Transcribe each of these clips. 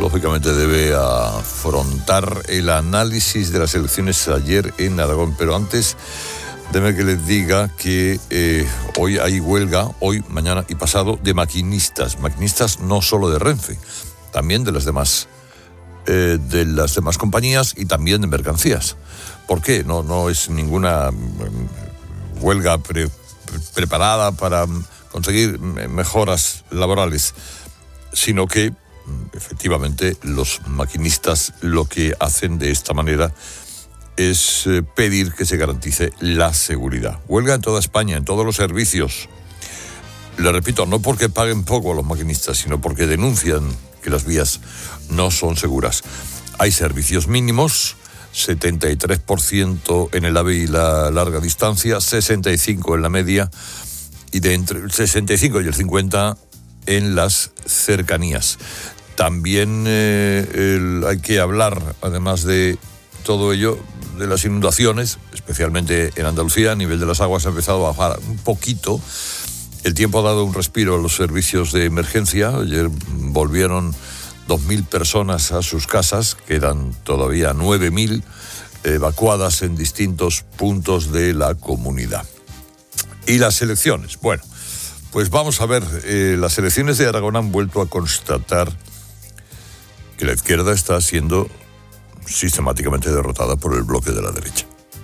lógicamente debe afrontar el análisis de las elecciones ayer en Aragón. Pero antes, déjeme que les diga que hoy hay huelga, hoy, mañana y pasado, de maquinistas. Maquinistas no solo de Renfe, también de las demás compañías y también de mercancías. ¿Por qué? No es ninguna huelga preparada para conseguir mejoras laborales, sino que efectivamente los maquinistas lo que hacen de esta manera es pedir que se garantice la seguridad. Huelga en toda España, en todos los servicios. Le repito, no porque paguen poco a los maquinistas, sino porque denuncian que las vías no son seguras. Hay servicios mínimos, 73% en el AVE y la larga distancia, 65% en la media y de entre el 65 y el 50% en las cercanías. También hay que hablar, además de todo ello, de las inundaciones, especialmente en Andalucía. A nivel de las aguas ha empezado a bajar un poquito. El tiempo ha dado un respiro a los servicios de emergencia. Ayer volvieron 2.000 personas a sus casas, quedan todavía 9.000 evacuadas en distintos puntos de la comunidad. Y las elecciones, bueno, pues vamos a ver, las elecciones de Aragón han vuelto a constatar que la izquierda está siendo sistemáticamente derrotada por el bloque de la derecha.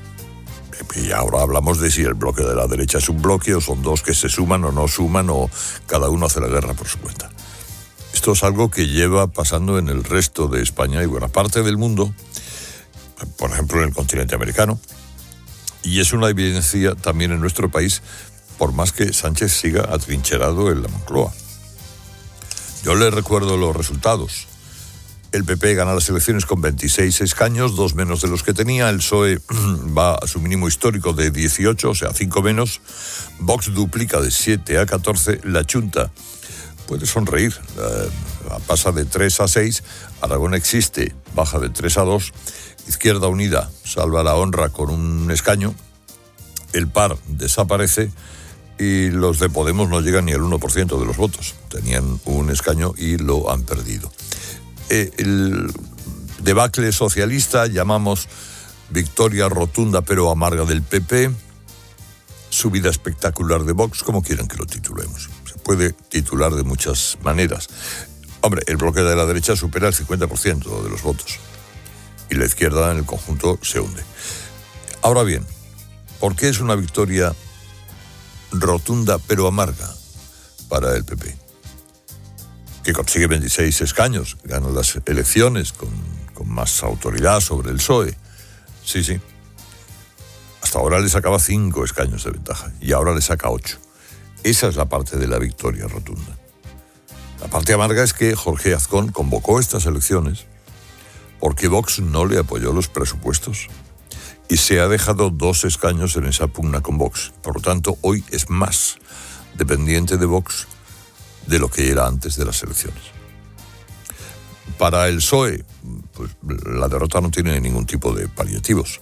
Y ahora hablamos de si el bloque de la derecha es un bloque o son dos que se suman o no suman o cada uno hace la guerra por su cuenta. Esto es algo que lleva pasando en el resto de España y buena parte del mundo, por ejemplo en el continente americano, y es una evidencia también en nuestro país, por más que Sánchez siga atrincherado en la Moncloa. Yo le recuerdo los resultados. El PP gana las elecciones con 26 escaños, 2 menos de los que tenía. El PSOE va a su mínimo histórico de 18, o sea, 5 menos. Vox duplica de 7 a 14. La Chunta puede sonreír, pasa de 3 a 6. Aragón existe, baja de 3 a 2. Izquierda Unida salva la honra con un escaño. El PAR desaparece y los de Podemos no llegan ni al 1% de los votos. Tenían un escaño y lo han perdido. El debacle socialista llamamos victoria rotunda pero amarga del PP, subida espectacular de Vox, como quieran que lo titulemos. Se puede titular de muchas maneras. Hombre, el bloque de la derecha supera el 50% de los votos y la izquierda en el conjunto se hunde. Ahora bien, ¿por qué es una victoria rotunda pero amarga para el PP? Que consigue 26 escaños, gana las elecciones con más autoridad sobre el PSOE. Sí. Hasta ahora le sacaba 5 escaños de ventaja y ahora le saca 8. Esa es la parte de la victoria rotunda. La parte amarga es que Jorge Azcón convocó estas elecciones porque Vox no le apoyó los presupuestos y se ha dejado 2 escaños en esa pugna con Vox. Por lo tanto, hoy es más dependiente de Vox de lo que era antes de las elecciones. Para el PSOE, pues, la derrota no tiene ningún tipo de paliativos.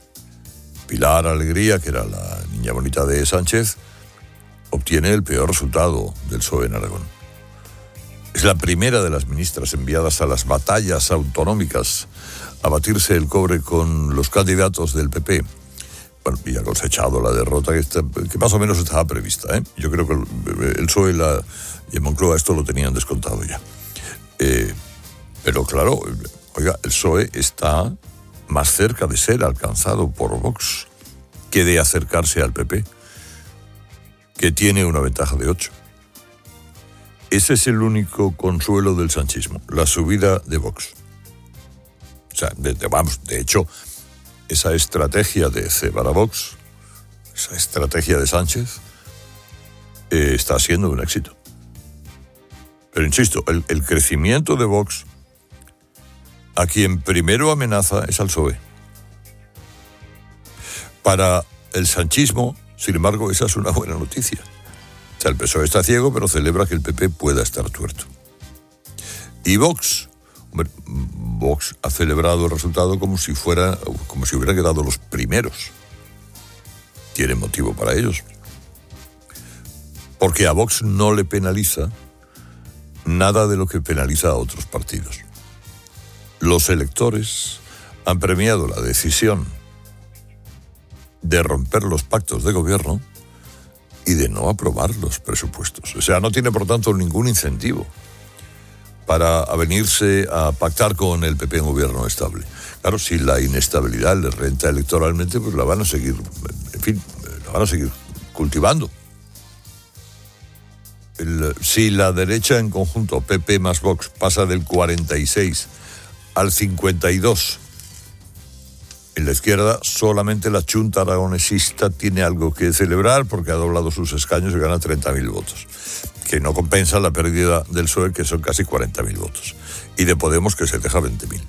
Pilar Alegría, que era la niña bonita de Sánchez, obtiene el peor resultado del PSOE en Aragón. Es la primera de las ministras enviadas a las batallas autonómicas a batirse el cobre con los candidatos del PP. Bueno, y ha cosechado la derrota que más o menos estaba prevista, ¿eh? Yo creo que el PSOE y el Moncloa esto lo tenían descontado ya. Pero claro, oiga, el PSOE está más cerca de ser alcanzado por Vox que de acercarse al PP, que tiene una ventaja de 8. Ese es el único consuelo del sanchismo, la subida de Vox. O sea, de hecho, esa estrategia de cebar a Vox, esa estrategia de Sánchez, está siendo un éxito. Pero insisto, el crecimiento de Vox, a quien primero amenaza es al PSOE. Para el sanchismo, sin embargo, esa es una buena noticia. O sea, el PSOE está ciego, pero celebra que el PP pueda estar tuerto. Y Vox, Vox ha celebrado el resultado como si hubieran quedado los primeros. Tiene motivo para ellos. Porque a Vox no le penaliza nada de lo que penaliza a otros partidos. Los electores han premiado la decisión de romper los pactos de gobierno y de no aprobar los presupuestos. O sea, no tiene, por tanto, ningún incentivo para venirse a pactar con el PP en gobierno estable. Claro, si la inestabilidad les renta electoralmente, pues la van a seguir, en fin, la van a seguir cultivando. Si la derecha en conjunto, PP más Vox, pasa del 46 al 52, en la izquierda solamente la Chunta aragonesista tiene algo que celebrar porque ha doblado sus escaños y gana 30.000 votos, que no compensa la pérdida del PSOE, que son casi 40.000 votos, y de Podemos, que se deja 20.000.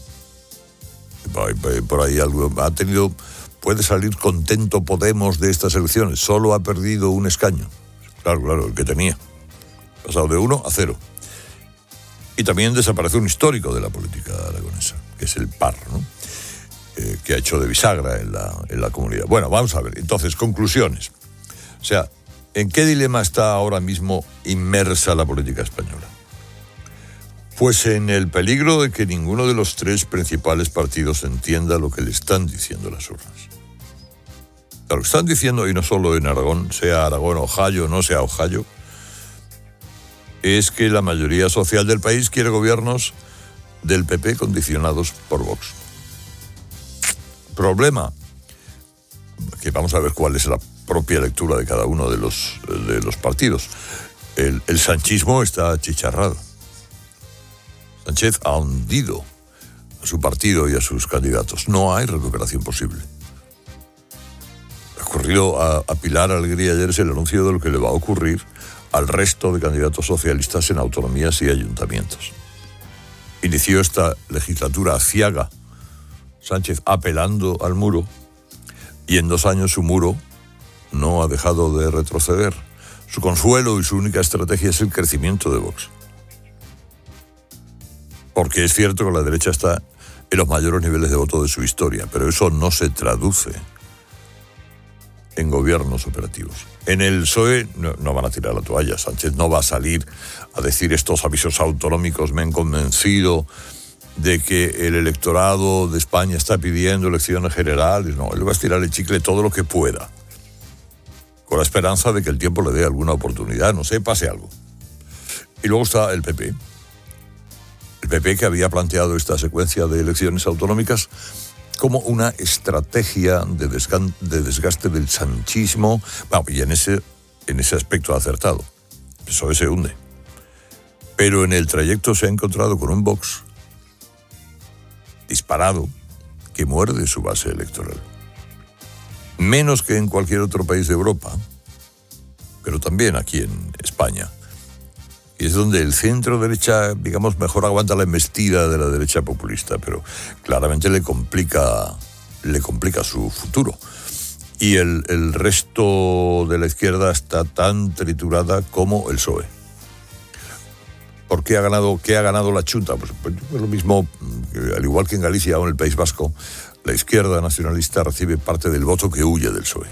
Por ahí algo puede salir contento Podemos de estas elecciones, solo ha perdido un escaño. Claro, el que tenía. Pasado de 1 a 0. Y también desaparece un histórico de la política aragonesa, que es el PAR, ¿no? Que ha hecho de bisagra en la comunidad. Bueno, vamos a ver. Entonces, conclusiones. O sea, ¿en qué dilema está ahora mismo inmersa la política española? Pues en el peligro de que ninguno de los tres principales partidos entienda lo que le están diciendo las urnas. Lo que están diciendo, y no solo en Aragón, sea Aragón, Ohio, no sea Ohio, es que la mayoría social del país quiere gobiernos del PP condicionados por Vox. Problema, que vamos a ver cuál es la propia lectura de cada uno de los partidos. El sanchismo está achicharrado. Sánchez ha hundido a su partido y a sus candidatos. No hay recuperación posible. Ocurrió a Pilar Alegría ayer es el anuncio de lo que le va a ocurrir al resto de candidatos socialistas en autonomías y ayuntamientos. Inició esta legislatura aciaga Sánchez apelando al muro, y en 2 años su muro no ha dejado de retroceder. Su consuelo y su única estrategia es el crecimiento de Vox. Porque es cierto que la derecha está en los mayores niveles de voto de su historia, pero eso no se traduce en gobiernos operativos. En el PSOE no van a tirar la toalla. Sánchez no va a salir a decir estos avisos autonómicos me han convencido de que el electorado de España está pidiendo elecciones generales. No, él va a estirar el chicle todo lo que pueda, con la esperanza de que el tiempo le dé alguna oportunidad, no sé, pase algo. Y luego está el PP. El PP, que había planteado esta secuencia de elecciones autonómicas como una estrategia de desgaste del sanchismo, y en ese aspecto ha acertado. Eso se hunde. Pero en el trayecto se ha encontrado con un Vox disparado que muerde su base electoral. Menos que en cualquier otro país de Europa, pero también aquí en España. Y es donde el centro derecha, digamos, mejor aguanta la embestida de la derecha populista, pero claramente le complica su futuro. Y el resto de la izquierda está tan triturada como el PSOE. ¿Por qué ha ganado la Chunta? Pues lo mismo, al igual que en Galicia o en el País Vasco, la izquierda nacionalista recibe parte del voto que huye del PSOE.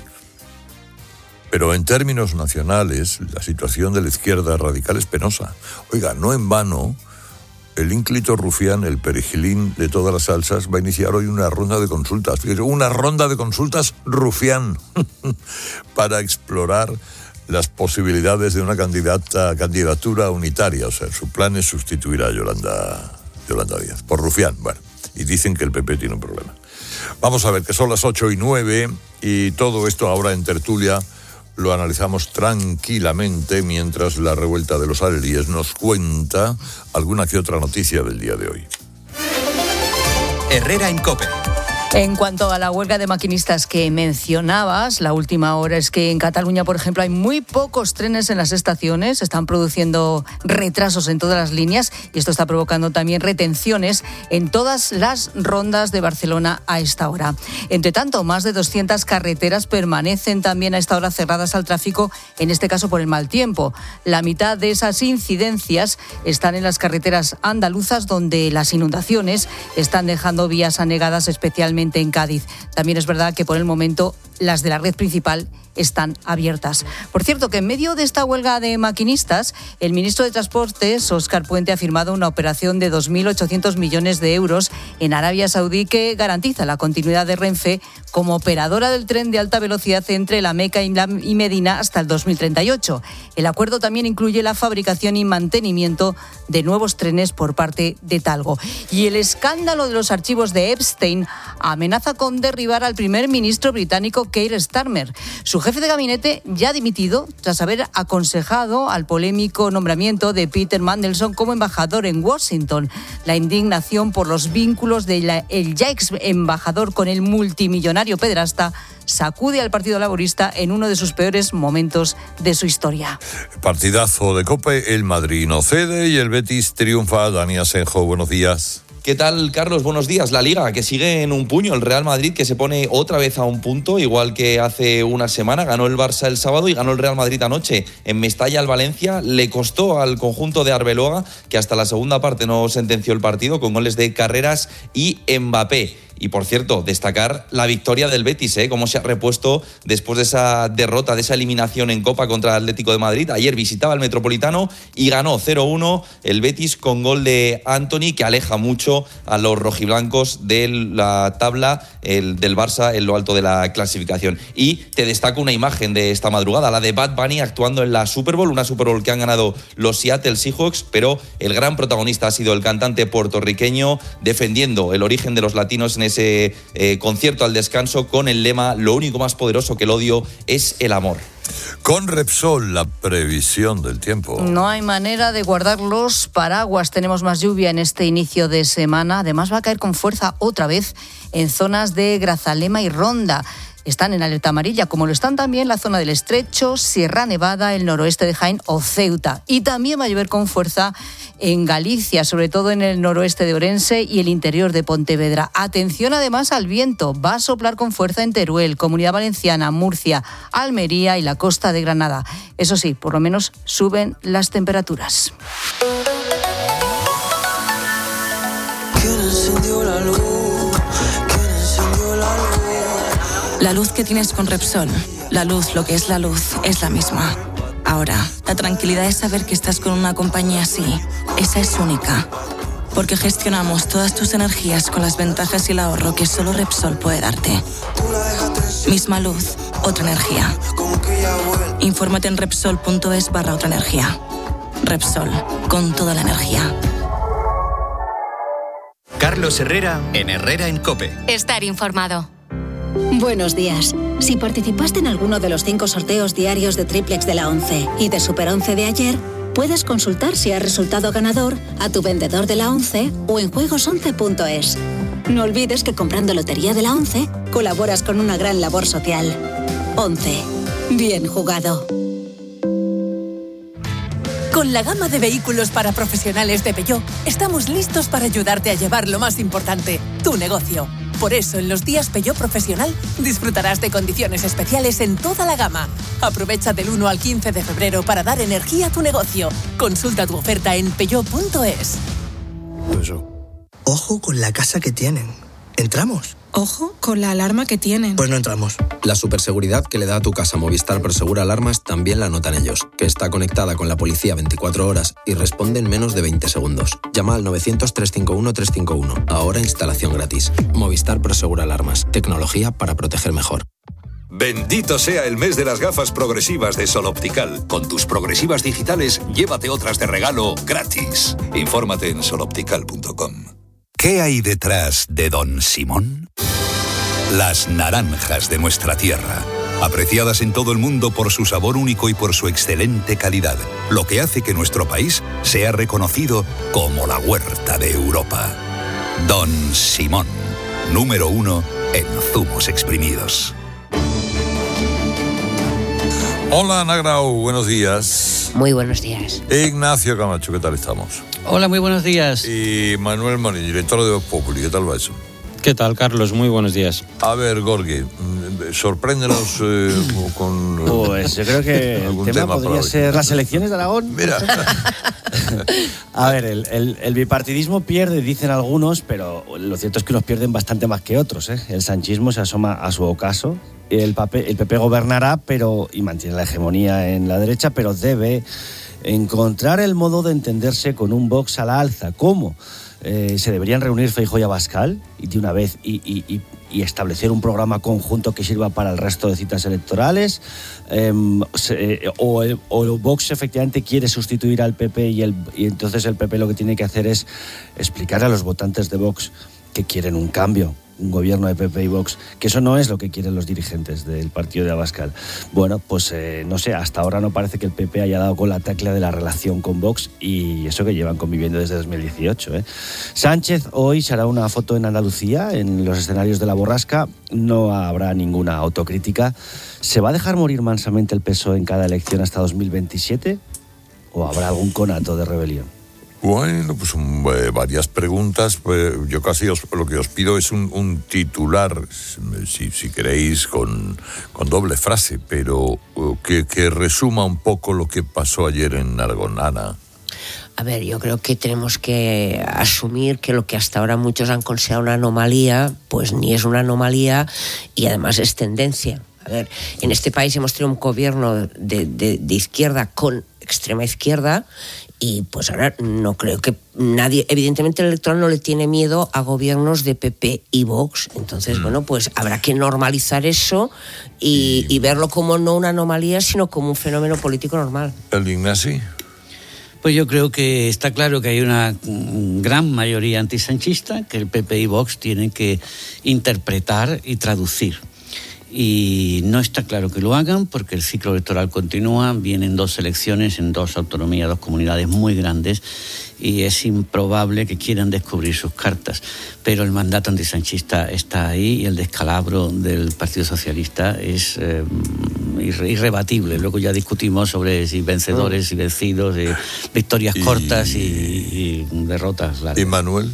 Pero en términos nacionales, la situación de la izquierda radical es penosa. Oiga, no en vano, el ínclito rufián, el perejilín de todas las salsas, va a iniciar hoy una ronda de consultas. Fíjese, una ronda de consultas rufián para explorar las posibilidades de una candidatura unitaria. O sea, su plan es sustituir a Yolanda Díaz por rufián. Bueno, y dicen que el PP tiene un problema. Vamos a ver, que son las 8:09 y todo esto ahora en tertulia lo analizamos tranquilamente mientras la revuelta de los alelíes nos cuenta alguna que otra noticia del día de hoy. Herrera en COPE. En cuanto a la huelga de maquinistas que mencionabas, la última hora es que en Cataluña, por ejemplo, hay muy pocos trenes en las estaciones, están produciendo retrasos en todas las líneas y esto está provocando también retenciones en todas las rondas de Barcelona a esta hora. Entre tanto, más de 200 carreteras permanecen también a esta hora cerradas al tráfico, en este caso por el mal tiempo. La mitad de esas incidencias están en las carreteras andaluzas, donde las inundaciones están dejando vías anegadas, especialmente en Cádiz. También es verdad que por el momento las de la red principal están abiertas. Por cierto, que en medio de esta huelga de maquinistas, el ministro de Transportes, Óscar Puente, ha firmado una operación de 2.800 millones de euros en Arabia Saudí que garantiza la continuidad de Renfe como operadora del tren de alta velocidad entre La Meca y Medina hasta el 2038. El acuerdo también incluye la fabricación y mantenimiento de nuevos trenes por parte de Talgo. Y el escándalo de los archivos de Epstein amenaza con derribar al primer ministro británico Keir Starmer. Su jefe de gabinete ya ha dimitido tras haber aconsejado al polémico nombramiento de Peter Mandelson como embajador en Washington. La indignación por los vínculos del ya ex embajador con el multimillonario pederasta sacude al Partido Laborista en uno de sus peores momentos de su historia. Partidazo de COPE, el Madrid no cede y el Betis triunfa. Dani Asenjo, buenos días. ¿Qué tal, Carlos? Buenos días. La Liga, que sigue en un puño. El Real Madrid, que se pone otra vez a un punto, igual que hace una semana. Ganó el Barça el sábado y ganó el Real Madrid anoche. En Mestalla, al Valencia, le costó al conjunto de Arbeloa, que hasta la segunda parte no sentenció el partido, con goles de Carreras y Mbappé. Y, por cierto, destacar la victoria del Betis, cómo se ha repuesto después de esa derrota, de esa eliminación en Copa contra el Atlético de Madrid. Ayer visitaba el Metropolitano y ganó 0-1 el Betis con gol de Antony, que aleja mucho a los rojiblancos de la tabla del Barça en lo alto de la clasificación. Y te destaco una imagen de esta madrugada, la de Bad Bunny actuando en la Super Bowl, una Super Bowl que han ganado los Seattle Seahawks, pero el gran protagonista ha sido el cantante puertorriqueño, defendiendo el origen de los latinos en ese concierto al descanso con el lema: lo único más poderoso que el odio es el amor. Con Repsol, la previsión del tiempo. No hay manera de guardar los paraguas. Tenemos más lluvia en este inicio de semana. Además, va a caer con fuerza otra vez en zonas de Grazalema y Ronda. Están en alerta amarilla, como lo están también la zona del Estrecho, Sierra Nevada, el noroeste de Jaén o Ceuta. Y también va a llover con fuerza en Galicia, sobre todo en el noroeste de Orense y el interior de Pontevedra. Atención además al viento, va a soplar con fuerza en Teruel, Comunidad Valenciana, Murcia, Almería y la costa de Granada. Eso sí, por lo menos suben las temperaturas. ¿Quién encendió la luz? La luz que tienes con Repsol, la luz, lo que es la luz, es la misma. Ahora, la tranquilidad es saber que estás con una compañía así. Esa es única. Porque gestionamos todas tus energías con las ventajas y el ahorro que solo Repsol puede darte. Misma luz, otra energía. Infórmate en Repsol.es/otra energía. Repsol, con toda la energía. Carlos Herrera, en Herrera en COPE. Estar informado. Buenos días. Si participaste en alguno de los 5 sorteos diarios de Triplex de la 11 y de Super 11 de ayer, puedes consultar si has resultado ganador a tu vendedor de la 11 o en juegos11.es. No olvides que comprando Lotería de la 11 colaboras con una gran labor social. 11. Bien jugado. Con la gama de vehículos para profesionales de Peugeot, estamos listos para ayudarte a llevar lo más importante, tu negocio. Por eso, en los días Peugeot Profesional, disfrutarás de condiciones especiales en toda la gama. Aprovecha del 1 al 15 de febrero para dar energía a tu negocio. Consulta tu oferta en peugeot.es. Ojo con la casa que tienen. ¿Entramos? Ojo con la alarma que tienen. Pues no entramos. La superseguridad que le da a tu casa Movistar Prosegur Alarmas también la notan ellos, que está conectada con la policía 24 horas y responde en menos de 20 segundos. Llama al 900-351-351. Ahora instalación gratis. Movistar Prosegur Alarmas. Tecnología para proteger mejor. Bendito sea el mes de las gafas progresivas de Sol Optical. Con tus progresivas digitales, llévate otras de regalo gratis. Infórmate en soloptical.com. ¿Qué hay detrás de Don Simón? Las naranjas de nuestra tierra, apreciadas en todo el mundo por su sabor único y por su excelente calidad, lo que hace que nuestro país sea reconocido como la huerta de Europa. Don Simón, número 1 en zumos exprimidos. Hola, Ana Grau, buenos días. Muy buenos días. Ignacio Camacho, ¿qué tal estamos? Hola, muy buenos días. Y Manuel Marín, director de Voz Populi, ¿qué tal va eso? ¿Qué tal, Carlos? Muy buenos días. A ver, Gorgi, sorpréndenos con pues yo creo que el tema podría ser las elecciones de Aragón. Mira. A ver, el bipartidismo pierde, dicen algunos, pero lo cierto es que unos pierden bastante más que otros, ¿eh? El sanchismo se asoma a su ocaso. El PP gobernará y mantiene la hegemonía en la derecha, pero debe encontrar el modo de entenderse con un Vox a la alza. ¿Cómo? Se deberían reunir Feijóo y Abascal de una vez y establecer un programa conjunto que sirva para el resto de citas electorales, o Vox efectivamente quiere sustituir al PP y entonces el PP lo que tiene que hacer es explicar a los votantes de Vox que quieren un cambio, un gobierno de PP y Vox, que eso no es lo que quieren los dirigentes del partido de Abascal. Bueno, pues no sé, hasta ahora no parece que el PP haya dado con la tecla de la relación con Vox, y eso que llevan conviviendo desde 2018, ¿eh? Sánchez hoy se hará una foto en Andalucía, en los escenarios de la borrasca. No habrá ninguna autocrítica. ¿Se va a dejar morir mansamente el PSOE en cada elección hasta 2027? ¿O habrá algún conato de rebelión? Bueno, pues varias preguntas. Yo casi lo que os pido es un titular, si queréis, con doble frase, pero que resuma un poco lo que pasó ayer en Aragón. Ana. A ver, yo creo que tenemos que asumir que lo que hasta ahora muchos han considerado una anomalía, pues ni es una anomalía y además es tendencia. A ver, en este país hemos tenido un gobierno de izquierda con extrema izquierda, y pues ahora no creo que nadie, evidentemente el electorado no le tiene miedo a gobiernos de PP y Vox. Entonces, bueno, pues habrá que normalizar eso y verlo como no una anomalía, sino como un fenómeno político normal. ¿El Ignasi? Pues yo creo que está claro que hay una gran mayoría antisanchista que el PP y Vox tienen que interpretar y traducir. Y no está claro que lo hagan porque el ciclo electoral continúa, vienen 2 elecciones en 2 autonomías, 2 comunidades muy grandes, y es improbable que quieran descubrir sus cartas. Pero el mandato antisanchista está ahí y el descalabro del Partido Socialista es irrebatible. Luego ya discutimos sobre si vencedores y vencidos, victorias cortas y derrotas largas. ¿Y Manuel?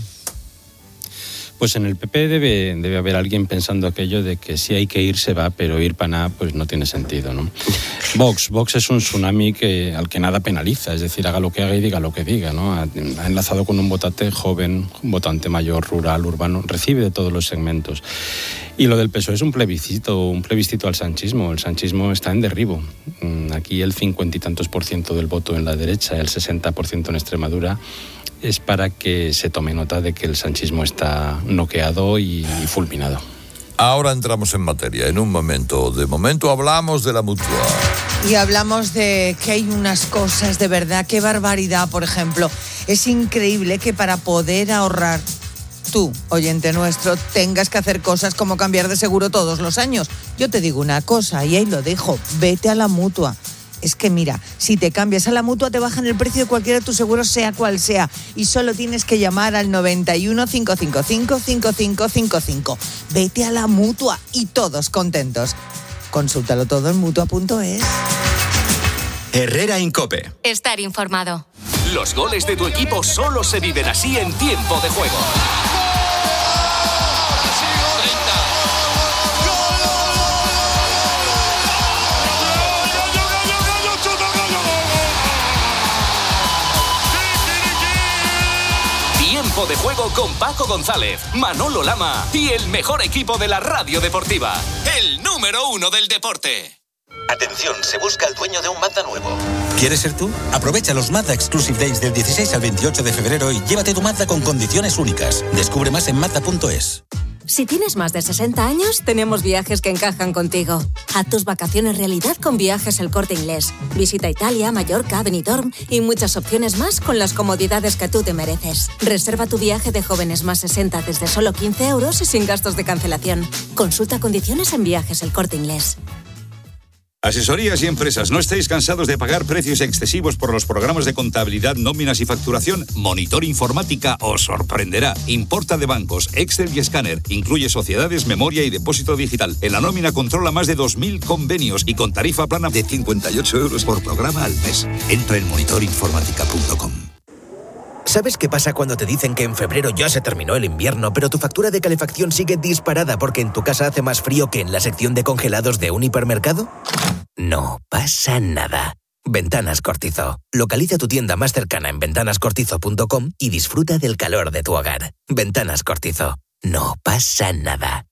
Pues en el PP debe haber alguien pensando aquello de que si hay que ir se va, pero ir para nada pues no tiene sentido, ¿no? Vox es un tsunami al que nada penaliza, es decir, haga lo que haga y diga lo que diga, ¿no? Ha enlazado con un votante joven, un votante mayor, rural, urbano, recibe de todos los segmentos. Y lo del PSOE es un plebiscito al sanchismo. El sanchismo está en derribo. Aquí el 50 y tantos % del voto en la derecha, el 60% en Extremadura, es para que se tome nota de que el sanchismo está noqueado y fulminado. Ahora entramos en materia, en un momento. De momento hablamos de la Mutua. Y hablamos de que hay unas cosas, de verdad, qué barbaridad, por ejemplo. Es increíble que para poder ahorrar, tú, oyente nuestro, tengas que hacer cosas como cambiar de seguro todos los años. Yo te digo una cosa, y ahí lo dejo, vete a la Mutua. Es que mira, si te cambias a la Mutua te bajan el precio de cualquiera de tus seguros, sea cual sea, y solo tienes que llamar al 91 555 5555. Vete a la Mutua y todos contentos. Consúltalo todo en Mutua.es. Herrera en COPE. Estar informado. Los goles de tu equipo solo se viven así en tiempo de juego. Tiempo de juego con Paco González, Manolo Lama y el mejor equipo de la radio deportiva. El número 1 del deporte. Atención, se busca el dueño de un Mazda nuevo. ¿Quieres ser tú? Aprovecha los Mazda Exclusive Days del 16 al 28 de febrero y llévate tu Mazda con condiciones únicas. Descubre más en Mazda.es. Si tienes más de 60 años, tenemos viajes que encajan contigo. Haz tus vacaciones realidad con Viajes El Corte Inglés. Visita Italia, Mallorca, Benidorm y muchas opciones más con las comodidades que tú te mereces. Reserva tu viaje de jóvenes más 60 desde solo 15 euros y sin gastos de cancelación. Consulta condiciones en Viajes El Corte Inglés. Asesorías y empresas, ¿no estáis cansados de pagar precios excesivos por los programas de contabilidad, nóminas y facturación? Monitor Informática os sorprenderá. Importa de bancos, Excel y escáner. Incluye sociedades, memoria y depósito digital. En la nómina controla más de 2.000 convenios y con tarifa plana de 58 euros por programa al mes. Entra en monitorinformática.com. ¿Sabes qué pasa cuando te dicen que en febrero ya se terminó el invierno, pero tu factura de calefacción sigue disparada porque en tu casa hace más frío que en la sección de congelados de un hipermercado? No pasa nada. Ventanas Cortizo. Localiza tu tienda más cercana en ventanascortizo.com y disfruta del calor de tu hogar. Ventanas Cortizo. No pasa nada.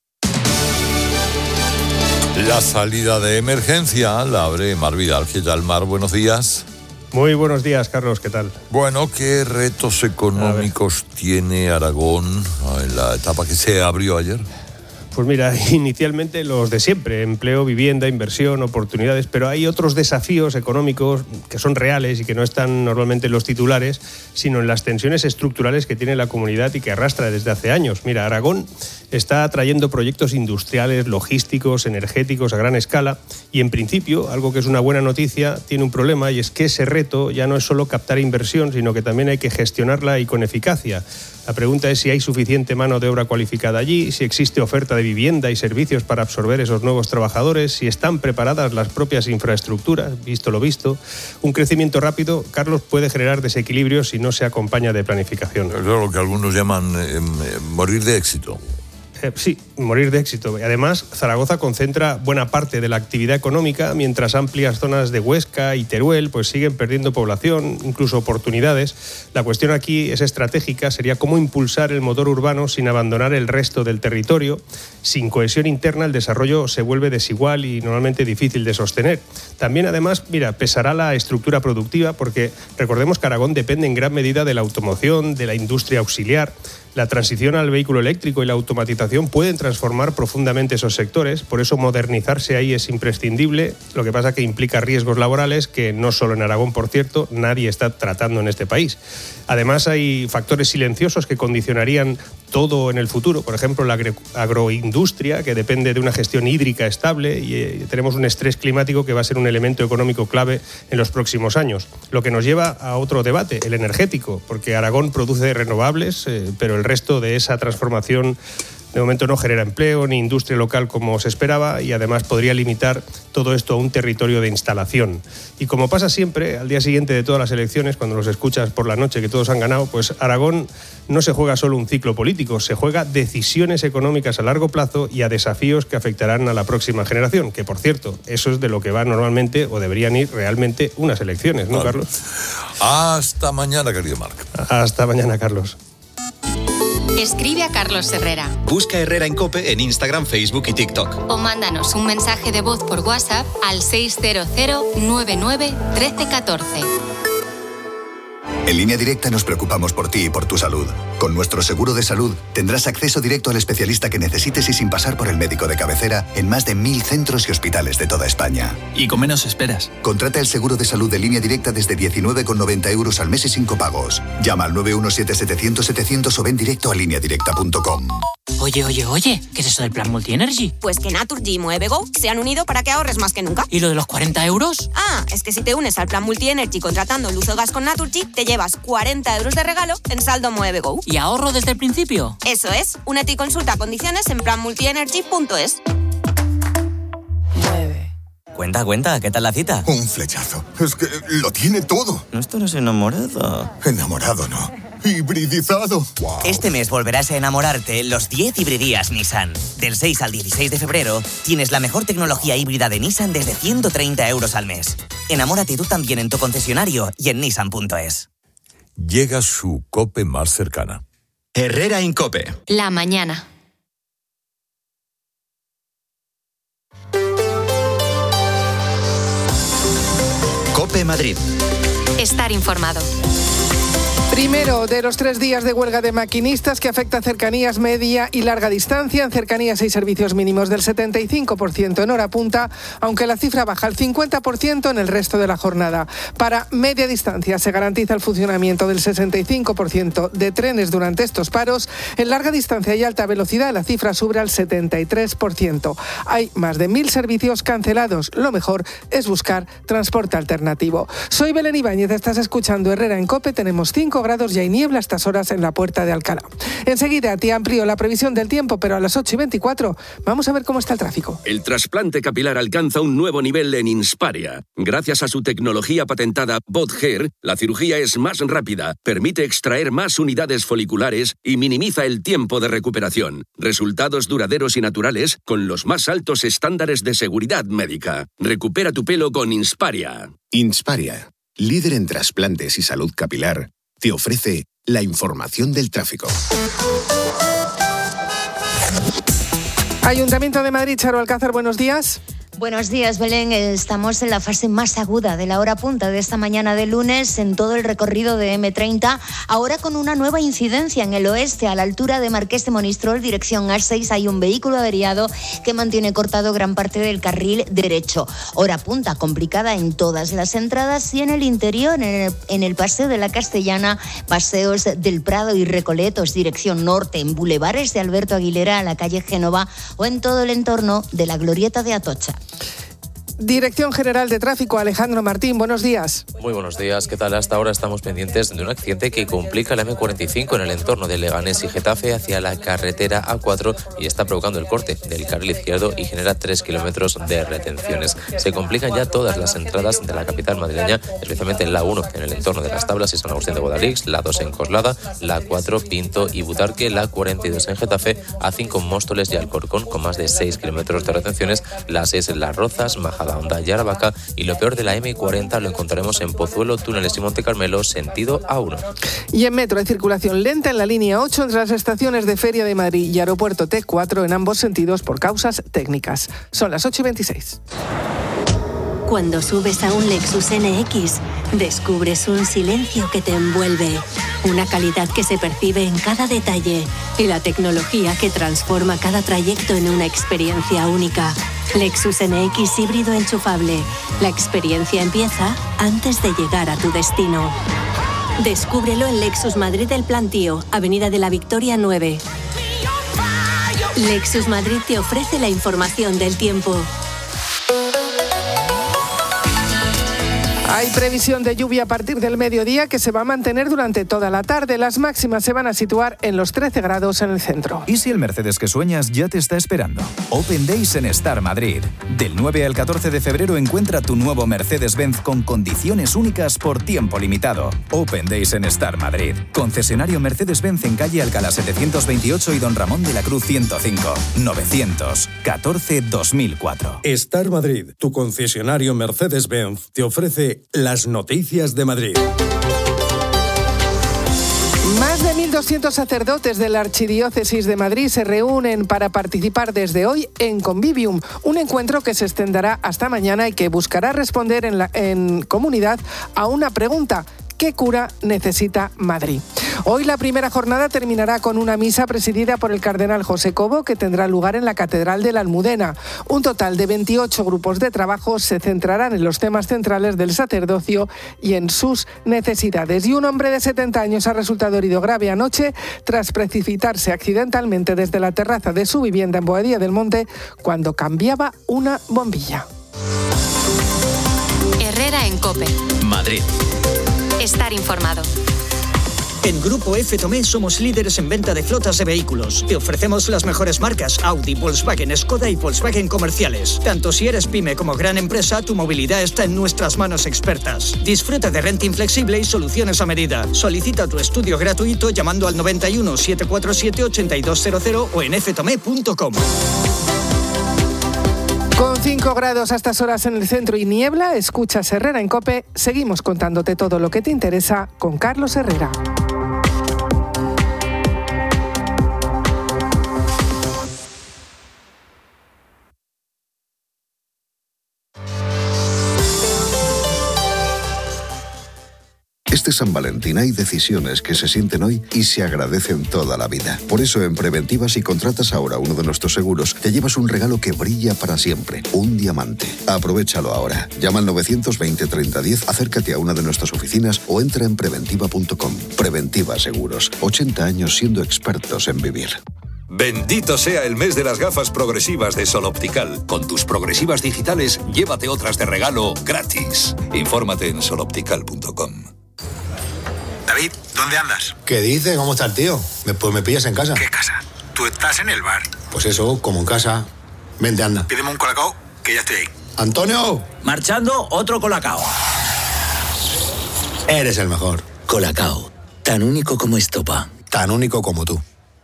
La salida de emergencia la abre Mar Vidal. ¿Qué tal, Mar? Buenos días. Muy buenos días, Carlos. ¿Qué tal? Bueno, ¿qué retos económicos tiene Aragón en la etapa que se abrió ayer? Pues mira, inicialmente los de siempre, empleo, vivienda, inversión, oportunidades, pero hay otros desafíos económicos que son reales y que no están normalmente en los titulares, sino en las tensiones estructurales que tiene la comunidad y que arrastra desde hace años. Mira, Aragón está atrayendo proyectos industriales, logísticos, energéticos a gran escala y en principio, algo que es una buena noticia, tiene un problema y es que ese reto ya no es solo captar inversión, sino que también hay que gestionarla y con eficacia. La pregunta es si hay suficiente mano de obra cualificada allí, si existe oferta de vivienda y servicios para absorber esos nuevos trabajadores, si están preparadas las propias infraestructuras, visto lo visto. Un crecimiento rápido, Carlos, puede generar desequilibrios si no se acompaña de planificación. Es lo que algunos llaman morir de éxito. Sí, morir de éxito. Además, Zaragoza concentra buena parte de la actividad económica, mientras amplias zonas de Huesca y Teruel pues siguen perdiendo población, incluso oportunidades. La cuestión aquí es estratégica, sería cómo impulsar el motor urbano sin abandonar el resto del territorio. Sin cohesión interna, el desarrollo se vuelve desigual y normalmente difícil de sostener. También, además, mira, pesará la estructura productiva, porque recordemos que Aragón depende en gran medida de la automoción, de la industria auxiliar. La transición al vehículo eléctrico y la automatización pueden transformar profundamente esos sectores, por eso modernizarse ahí es imprescindible, lo que pasa que implica riesgos laborales que no solo en Aragón, por cierto, nadie está tratando en este país. Además hay factores silenciosos que condicionarían todo en el futuro, por ejemplo la agroindustria, que depende de una gestión hídrica estable y tenemos un estrés climático que va a ser un elemento económico clave en los próximos años. Lo que nos lleva a otro debate, el energético, porque Aragón produce renovables, pero el resto de esa transformación de momento no genera empleo ni industria local como se esperaba y además podría limitar todo esto a un territorio de instalación. Y como pasa siempre, al día siguiente de todas las elecciones, cuando los escuchas por la noche que todos han ganado, pues Aragón no se juega solo un ciclo político, se juega decisiones económicas a largo plazo y a desafíos que afectarán a la próxima generación, que por cierto, eso es de lo que va normalmente o deberían ir realmente unas elecciones, ¿no, Carlos? Hasta mañana, querido Marc. Hasta mañana, Carlos. Escribe a Carlos Herrera. Busca Herrera en COPE en Instagram, Facebook y TikTok. O mándanos un mensaje de voz por WhatsApp al 600 99 13 14. En Línea Directa nos preocupamos por ti y por tu salud. Con nuestro seguro de salud tendrás acceso directo al especialista que necesites y sin pasar por el médico de cabecera en más de 1.000 centros y hospitales de toda España. Y con menos esperas. Contrata el seguro de salud de Línea Directa desde 19,90 € al mes y sin copagos. Llama al 917-700-700 o ven directo a lineadirecta.com. Oye, ¿qué es eso del plan Multi-Energy? Pues que Naturgy y Movego se han unido para que ahorres más que nunca. ¿Y lo de los 40 euros? Ah, es que si te unes al plan Multi-Energy contratando luz o gas con Naturgy, te llevas 40 euros de regalo en saldo Movego. ¿Y ahorro desde el principio? Eso es. Únete y consulta condiciones en planmultienergy.es. Cuenta, ¿qué tal la cita? Un flechazo. Es que lo tiene todo. No estarás enamorado. Enamorado no. Hibridizado. Wow. Este mes volverás a enamorarte en los 10 hibridías Nissan. Del 6 al 16 de febrero tienes la mejor tecnología híbrida de Nissan desde 130 € al mes. Enamórate tú también en tu concesionario y en nissan.es. Llega su COPE más cercana. Herrera en COPE. La mañana. COPE Madrid. Estar informado. Primero de los 3 días de huelga de maquinistas que afecta a cercanías, media y larga distancia. En cercanías hay servicios mínimos del 75% en hora punta, aunque la cifra baja al 50% en el resto de la jornada. Para media distancia se garantiza el funcionamiento del 65% de trenes durante estos paros. En larga distancia y alta velocidad la cifra sube al 73%. Hay más de 1.000 servicios cancelados. Lo mejor es buscar transporte alternativo. Soy Belén Ibáñez, estás escuchando Herrera en COPE. Tenemos 5 5 grados y hay niebla a estas horas en la Puerta de Alcalá. Enseguida te amplío la previsión del tiempo, pero a las 8:24 vamos a ver cómo está el tráfico. El trasplante capilar alcanza un nuevo nivel en Insparia. Gracias a su tecnología patentada BotHair, la cirugía es más rápida, permite extraer más unidades foliculares y minimiza el tiempo de recuperación. Resultados duraderos y naturales con los más altos estándares de seguridad médica. Recupera tu pelo con Insparia. Insparia, líder en trasplantes y salud capilar, te ofrece la información del tráfico. Ayuntamiento de Madrid, Charo Alcázar, buenos días. Buenos días, Belén. Estamos en la fase más aguda de la hora punta de esta mañana de lunes en todo el recorrido de M30, ahora con una nueva incidencia en el oeste, a la altura de Marqués de Monistrol, dirección A6, hay un vehículo averiado que mantiene cortado gran parte del carril derecho. Hora punta complicada en todas las entradas y en el interior, en el Paseo de la Castellana, Paseos del Prado y Recoletos, dirección norte, en bulevares de Alberto Aguilera a la calle Génova o en todo el entorno de la Glorieta de Atocha. Dirección General de Tráfico, Alejandro Martín, buenos días. Muy buenos días, ¿qué tal? Hasta ahora estamos pendientes de un accidente que complica la M45 en el entorno de Leganés y Getafe hacia la carretera A4 y está provocando el corte del carril izquierdo y genera 3 kilómetros de retenciones. Se complican ya todas las entradas de la capital madrileña, especialmente en la 1 en el entorno de Las Tablas y San Agustín de Guadalix, la 2 en Coslada, la 4 Pinto y Butarque, la 42 en Getafe, A5 Móstoles y Alcorcón con más de 6 kilómetros de retenciones, la 6 en Las Rozas, Majadahonda y Aravaca, y lo peor de la M40 lo encontraremos en Pozuelo, Túneles y Monte Carmelo, sentido A1. Y en metro hay circulación lenta en la línea 8 entre las estaciones de Feria de Madrid y Aeropuerto T4 en ambos sentidos por causas técnicas. Son las 8:26. Cuando subes a un Lexus NX, descubres un silencio que te envuelve, una calidad que se percibe en cada detalle y la tecnología que transforma cada trayecto en una experiencia única. Lexus NX híbrido enchufable. La experiencia empieza antes de llegar a tu destino. Descúbrelo en Lexus Madrid El Plantío, Avenida de la Victoria 9. Lexus Madrid te ofrece la información del tiempo. Hay previsión de lluvia a partir del mediodía que se va a mantener durante toda la tarde. Las máximas se van a situar en los 13 grados en el centro. ¿Y si el Mercedes que sueñas ya te está esperando? Open Days en Star Madrid. Del 9 al 14 de febrero encuentra tu nuevo Mercedes-Benz con condiciones únicas por tiempo limitado. Open Days en Star Madrid. Concesionario Mercedes-Benz en calle Alcalá 728 y Don Ramón de la Cruz 105. 914-2004. Star Madrid, tu concesionario Mercedes-Benz, te ofrece las noticias de Madrid. Más de 1.200 sacerdotes de la Archidiócesis de Madrid se reúnen para participar desde hoy en Convivium, un encuentro que se extenderá hasta mañana y que buscará responder en comunidad a una pregunta: ¿qué cura necesita Madrid? Hoy la primera jornada terminará con una misa presidida por el cardenal José Cobo, que tendrá lugar en la Catedral de la Almudena. Un total de 28 grupos de trabajo se centrarán en los temas centrales del sacerdocio y en sus necesidades. Y un hombre de 70 años ha resultado herido grave anoche tras precipitarse accidentalmente desde la terraza de su vivienda en Boadilla del Monte cuando cambiaba una bombilla. Herrera en COPE. Madrid. Estar informado. En Grupo F. Tomé somos líderes en venta de flotas de vehículos. Te ofrecemos las mejores marcas Audi, Volkswagen, Skoda y Volkswagen comerciales. Tanto si eres pyme como gran empresa, tu movilidad está en nuestras manos expertas. Disfruta de renting flexible y soluciones a medida. Solicita tu estudio gratuito llamando al 91 747 8200 o en ftome.com. Con 5 grados a estas horas en el centro y niebla, escuchas Herrera en COPE. Seguimos contándote todo lo que te interesa con Carlos Herrera. Este San Valentín hay decisiones que se sienten hoy y se agradecen toda la vida. Por eso en Preventiva, si contratas ahora uno de nuestros seguros, te llevas un regalo que brilla para siempre, un diamante. Aprovéchalo ahora. Llama al 920-3010, acércate a una de nuestras oficinas o entra en preventiva.com. Preventiva Seguros, 80 años siendo expertos en vivir. Bendito sea el mes de las gafas progresivas de Sol Optical. Con tus progresivas digitales, llévate otras de regalo gratis. Infórmate en soloptical.com. David, ¿dónde andas? ¿Qué dices? ¿Cómo está el tío? Pues me pillas en casa. ¿Qué casa? Tú estás en el bar. Pues eso, como en casa. Vente, anda. Pídeme un colacao, que ya estoy ahí. ¡Antonio! Marchando, otro colacao. Eres el mejor. Colacao, tan único como estopa. Tan único como tú.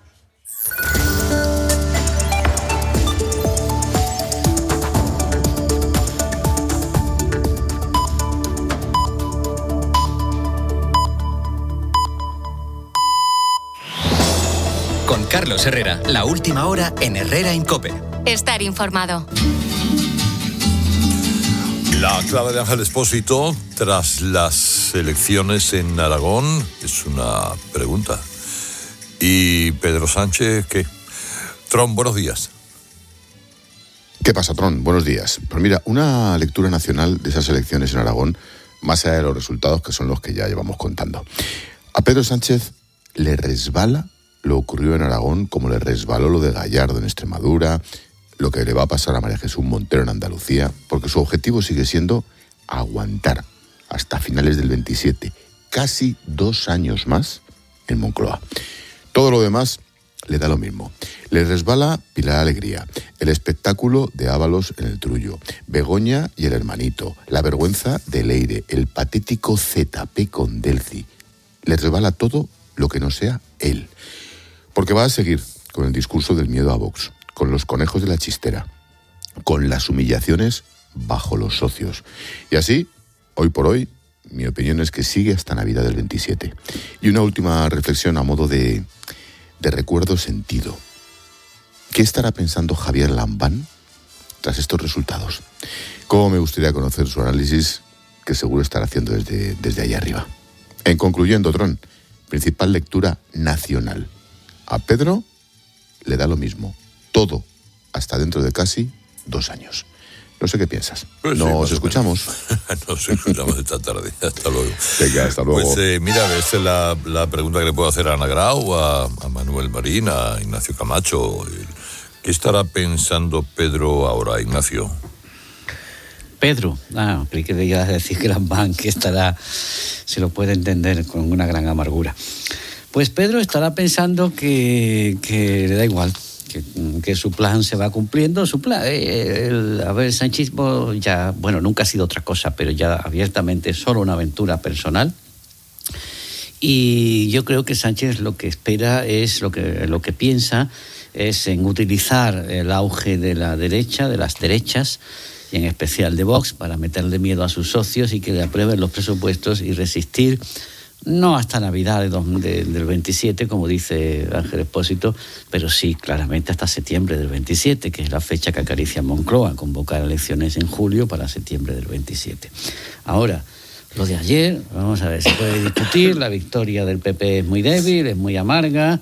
Con Carlos Herrera, la última hora en Herrera en COPE. Estar informado. La clave de Ángel Expósito tras las elecciones en Aragón es una pregunta. ¿Y Pedro Sánchez qué? Tron, buenos días. ¿Qué pasa, Tron? Buenos días. Pues mira, una lectura nacional de esas elecciones en Aragón, más allá de los resultados que son los que ya llevamos contando. A Pedro Sánchez le resbala lo ocurrió en Aragón, como le resbaló lo de Gallardo en Extremadura, lo que le va a pasar a María Jesús Montero en Andalucía, porque su objetivo sigue siendo aguantar hasta finales del 27, casi 2 años más en Moncloa. Todo lo demás le da lo mismo. Le resbala Pilar Alegría, el espectáculo de Ábalos en el Trullo, Begoña y el hermanito, la vergüenza de Leire, el patético ZP con Delci. Le resbala todo lo que no sea él. Porque va a seguir con el discurso del miedo a Vox, con los conejos de la chistera, con las humillaciones bajo los socios. Y así, hoy por hoy, mi opinión es que sigue hasta Navidad del 27. Y una última reflexión a modo de recuerdo sentido. ¿Qué estará pensando Javier Lambán tras estos resultados? ¿Cómo me gustaría conocer su análisis, que seguro estará haciendo desde ahí arriba? En concluyendo, Tron, principal lectura nacional. A Pedro le da lo mismo, todo, hasta dentro de casi 2 años. No sé qué piensas. Pues Nos escuchamos. Nos escuchamos esta tarde. Hasta luego. Venga, hasta luego. Pues mira, esta es la pregunta que le puedo hacer a Ana Grau, a Manuel Marín, a Ignacio Camacho. ¿Qué estará pensando Pedro ahora, Ignacio? Pedro, creí que debías decir que Lambán, que estará, se lo puede entender con una gran amargura. Pues Pedro estará pensando que le da igual, que su plan se va cumpliendo. Su plan, el sanchismo ya, bueno, nunca ha sido otra cosa, pero ya abiertamente es solo una aventura personal. Y yo creo que Sánchez lo que espera es, lo que piensa es en utilizar el auge de la derecha, de las derechas, y en especial de Vox, para meterle miedo a sus socios y que le aprueben los presupuestos y resistir, no hasta Navidad del 27, como dice Ángel Expósito, pero sí claramente hasta septiembre del 27, que es la fecha que acaricia Moncloa, convocar elecciones en julio para septiembre del 27. Ahora, lo de ayer, vamos a ver, se puede discutir, la victoria del PP es muy débil, es muy amarga,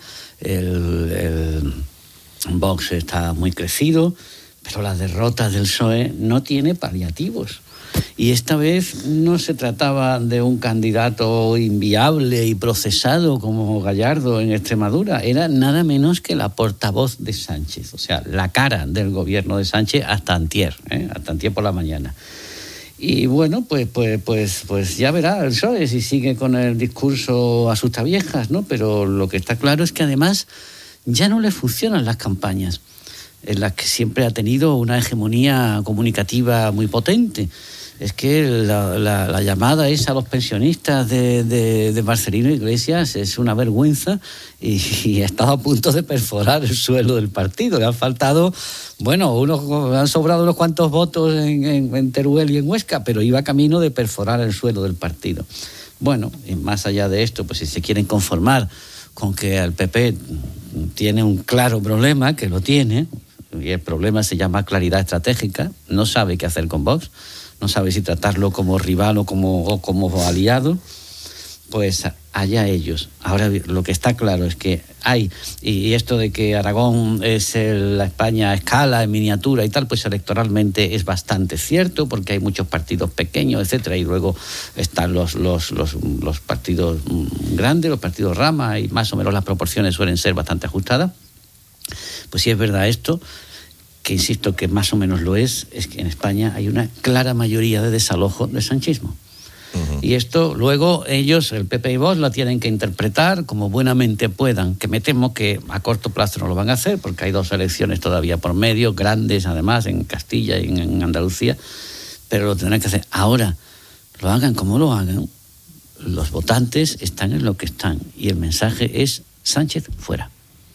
el Vox está muy crecido, pero la derrota del PSOE no tiene paliativos. Y esta vez no se trataba de un candidato inviable y procesado como Gallardo en Extremadura, era nada menos que la portavoz de Sánchez, o sea, la cara del gobierno de Sánchez hasta antier por la mañana. Y bueno, pues ya verá el PSOE si sigue con el discurso asustaviejas, ¿no? Pero lo que está claro es que además ya no le funcionan las campañas, en las que siempre ha tenido una hegemonía comunicativa muy potente. Es que la llamada esa a los pensionistas de Marcelino Iglesias es una vergüenza y ha estado a punto de perforar el suelo del partido. Le han faltado, han sobrado unos cuantos votos en Teruel y en Huesca, pero iba camino de perforar el suelo del partido. Bueno, y más allá de esto, pues si se quieren conformar con que el PP tiene un claro problema, que lo tiene, y el problema se llama claridad estratégica, no sabe qué hacer con Vox, no sabe si tratarlo como rival o como aliado, pues allá ellos. Ahora lo que está claro es que hay, y esto de que Aragón es la España a escala, en miniatura y tal, pues electoralmente es bastante cierto, porque hay muchos partidos pequeños, etcétera, y luego están los partidos grandes, los partidos rama, y más o menos las proporciones suelen ser bastante ajustadas. Pues sí es verdad esto, que insisto que más o menos lo es que en España hay una clara mayoría de desalojo del sanchismo. Y esto luego ellos, el PP y Vox, lo tienen que interpretar como buenamente puedan, que me temo que a corto plazo no lo van a hacer, porque hay 2 elecciones todavía por medio, grandes además, en Castilla y en Andalucía, pero lo tendrán que hacer. Ahora, lo hagan como lo hagan, los votantes están en lo que están, y el mensaje es Sánchez fuera.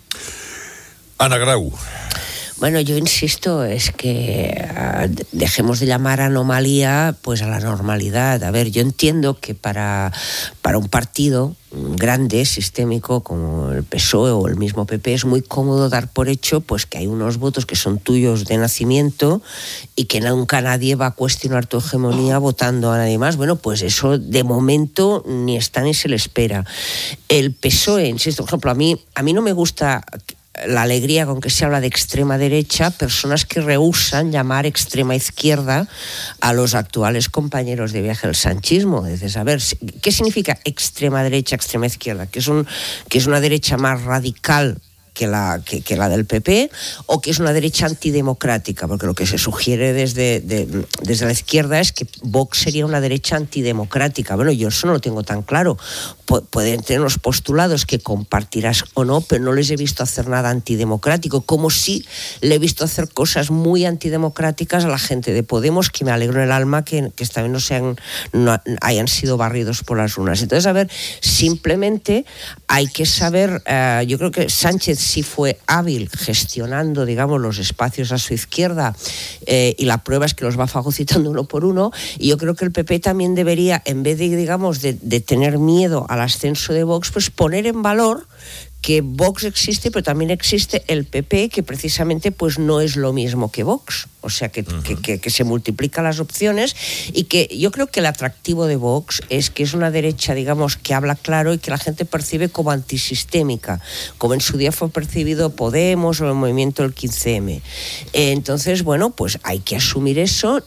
Ana Grau. Bueno, yo insisto, es que dejemos de llamar anomalía pues a la normalidad. A ver, yo entiendo que para un partido grande, sistémico, como el PSOE o el mismo PP, es muy cómodo dar por hecho pues que hay unos votos que son tuyos de nacimiento y que nunca nadie va a cuestionar tu hegemonía votando a nadie más. Bueno, pues eso de momento ni está ni se le espera. El PSOE, insisto, por ejemplo, a mí no me gusta la alegría con que se habla de extrema derecha, personas que rehúsan llamar extrema izquierda a los actuales compañeros de viaje del sanchismo. Es a ver, ¿qué significa extrema derecha, extrema izquierda? ¿Que es una derecha más radical que la del PP, o que es una derecha antidemocrática? Porque lo que se sugiere desde la izquierda es que Vox sería una derecha antidemocrática. Bueno, yo eso no lo tengo tan claro. Pueden tener unos postulados que compartirás o no, pero no les he visto hacer nada antidemocrático, como sí le he visto hacer cosas muy antidemocráticas a la gente de Podemos, que me alegro en el alma que esta vez no hayan sido barridos por las urnas. Entonces, a ver, simplemente hay que saber, yo creo que Sánchez sí fue hábil gestionando, digamos, los espacios a su izquierda, y la prueba es que los va fagocitando uno por uno, y yo creo que el PP también debería, en vez de, digamos, de tener miedo al ascenso de Vox, pues poner en valor que Vox existe, pero también existe el PP, que precisamente pues no es lo mismo que Vox. O sea, que se multiplican las opciones, y que yo creo que el atractivo de Vox es que es una derecha, digamos, que habla claro y que la gente percibe como antisistémica, como en su día fue percibido Podemos o el movimiento del 15M. Entonces, bueno, pues hay que asumir eso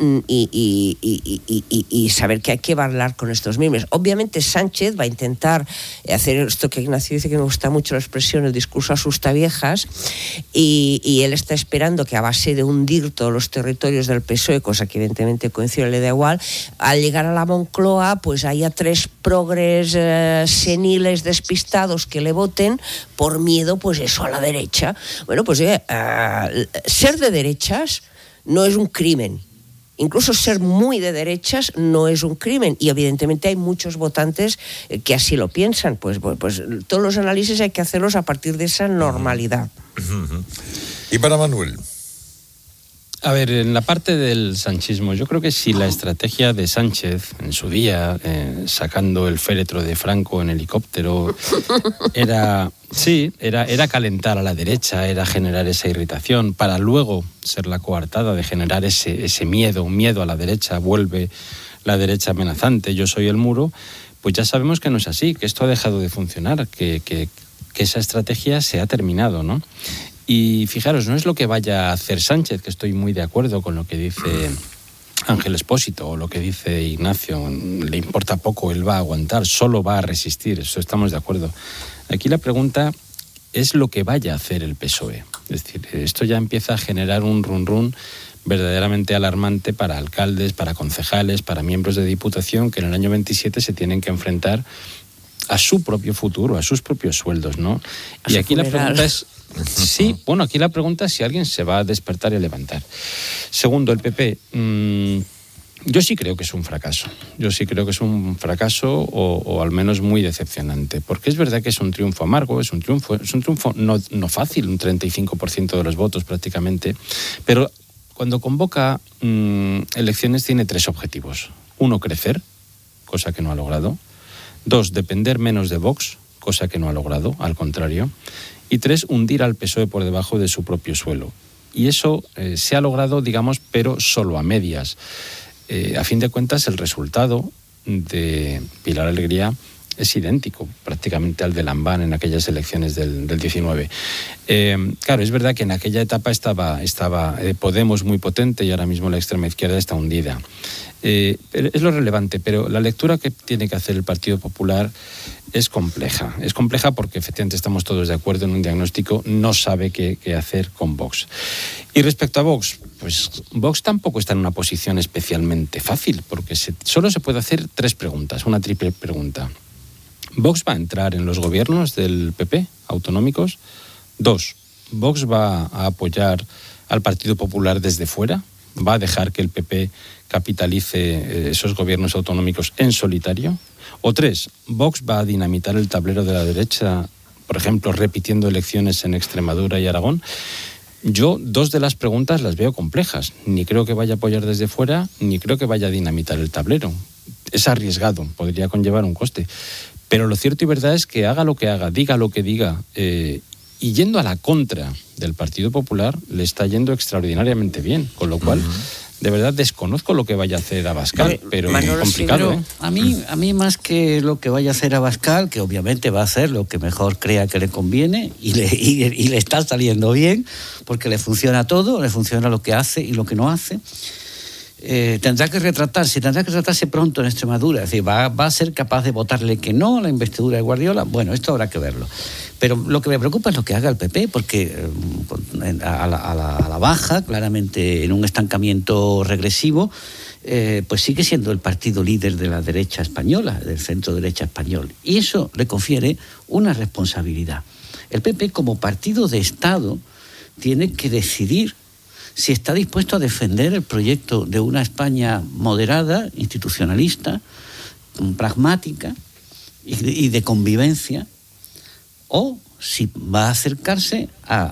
y saber que hay que bailar con estos mimbres. Obviamente Sánchez va a intentar hacer esto que Ignacio dice, que me gusta mucho la expresión, el discurso asusta viejas, y él está esperando que a base de hundir todos los territorios del PSOE, cosa que evidentemente coincide, le da igual, al llegar a la Moncloa pues haya 3 progres seniles despistados que le voten por miedo, pues eso, a la derecha. Bueno, pues ser de derechas no es un crimen. Incluso ser muy de derechas no es un crimen, y evidentemente hay muchos votantes que así lo piensan. Pues todos los análisis hay que hacerlos a partir de esa normalidad. Y para Manuel. A ver, en la parte del sanchismo, yo creo que si la estrategia de Sánchez en su día, sacando el féretro de Franco en helicóptero, era calentar a la derecha, era generar esa irritación, para luego ser la coartada de generar ese miedo a la derecha, vuelve la derecha amenazante, yo soy el muro, pues ya sabemos que no es así, que esto ha dejado de funcionar, que esa estrategia se ha terminado, ¿no? Y fijaros, no es lo que vaya a hacer Sánchez, que estoy muy de acuerdo con lo que dice Ángel Expósito o lo que dice Ignacio, le importa poco, él va a aguantar, solo va a resistir, eso estamos de acuerdo. Aquí la pregunta es lo que vaya a hacer el PSOE. Es decir, esto ya empieza a generar un run verdaderamente alarmante para alcaldes, para concejales, para miembros de diputación, que en el año 27 se tienen que enfrentar a su propio futuro, a sus propios sueldos, ¿no? Y aquí la pregunta es... Sí, bueno, aquí la pregunta es si alguien se va a despertar y a levantar. Segundo, el PP. Yo sí creo que es un fracaso. Yo sí creo que es un fracaso o al menos muy decepcionante. Porque es verdad que es un triunfo amargo, es un triunfo no fácil, un 35% de los votos prácticamente. Pero cuando convoca elecciones tiene 3 objetivos. 1, crecer, cosa que no ha logrado. 2, depender menos de Vox, cosa que no ha logrado, al contrario. Y 3, hundir al PSOE por debajo de su propio suelo. Y eso se ha logrado, digamos, pero solo a medias. A fin de cuentas, el resultado de Pilar Alegría es idéntico prácticamente al de Lambán en aquellas elecciones del 19. Claro, es verdad que en aquella etapa estaba Podemos muy potente y ahora mismo la extrema izquierda está hundida. Es lo relevante, pero la lectura que tiene que hacer el Partido Popular es compleja. Es compleja porque efectivamente estamos todos de acuerdo en un diagnóstico, no sabe qué hacer con Vox. Y respecto a Vox, pues Vox tampoco está en una posición especialmente fácil, porque solo se puede hacer 3 preguntas, una triple pregunta. ¿Vox va a entrar en los gobiernos del PP autonómicos? 2. ¿Vox va a apoyar al Partido Popular desde fuera? ¿Va a dejar que el PP capitalice esos gobiernos autonómicos en solitario? O 3, ¿Vox va a dinamitar el tablero de la derecha, por ejemplo, repitiendo elecciones en Extremadura y Aragón? Yo 2 de las preguntas las veo complejas. Ni creo que vaya a apoyar desde fuera, ni creo que vaya a dinamitar el tablero. Es arriesgado, podría conllevar un coste. Pero lo cierto y verdad es que haga lo que haga, diga lo que diga, y yendo a la contra del Partido Popular, le está yendo extraordinariamente bien, con lo cual, de verdad, desconozco lo que vaya a hacer Abascal, pero es complicado. Pero a mí más que lo que vaya a hacer Abascal, que obviamente va a hacer lo que mejor crea que le conviene, y le está saliendo bien, porque le funciona todo, le funciona lo que hace y lo que no hace. Tendrá que retratarse pronto en Extremadura, es decir, va a ser capaz de votarle que no a la investidura de Guardiola. Bueno, esto habrá que verlo. Pero lo que me preocupa es lo que haga el PP, porque a la baja, claramente en un estancamiento regresivo, pues sigue siendo el partido líder de la derecha española, del centro derecha español. Y eso le confiere una responsabilidad. El PP, como partido de Estado, tiene que decidir si está dispuesto a defender el proyecto de una España moderada, institucionalista, pragmática y de convivencia, o si va a acercarse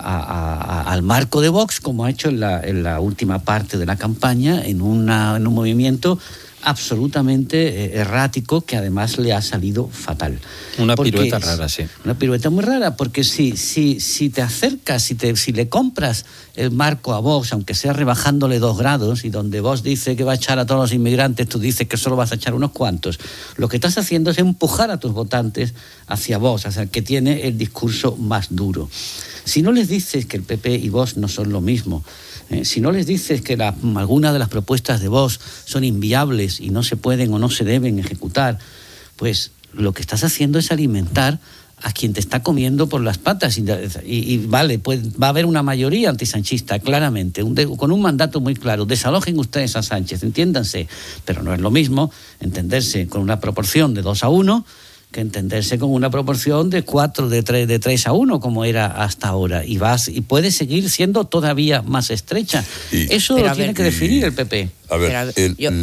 al marco de Vox, como ha hecho en la última parte de la campaña, en un movimiento absolutamente errático, que además le ha salido fatal. Una pirueta rara, sí. Una pirueta muy rara, porque si te acercas, si le compras el marco a Vox, aunque sea rebajándole 2 grados, y donde Vox dice que va a echar a todos los inmigrantes, tú dices que solo vas a echar unos cuantos, lo que estás haciendo es empujar a tus votantes hacia Vox, hacia el que tiene el discurso más duro. Si no les dices que el PP y Vox no son lo mismo, si no les dices que algunas de las propuestas de Vox son inviables y no se pueden o no se deben ejecutar, pues lo que estás haciendo es alimentar a quien te está comiendo por las patas. Y vale, pues va a haber una mayoría antisanchista, claramente, con un mandato muy claro. Desalojen ustedes a Sánchez, entiéndanse. Pero no es lo mismo entenderse con una proporción de 2-1 que entenderse con una proporción de 3-1, como era hasta ahora, y puede seguir siendo todavía más estrecha. Eso lo tiene que definir el PP. A ver,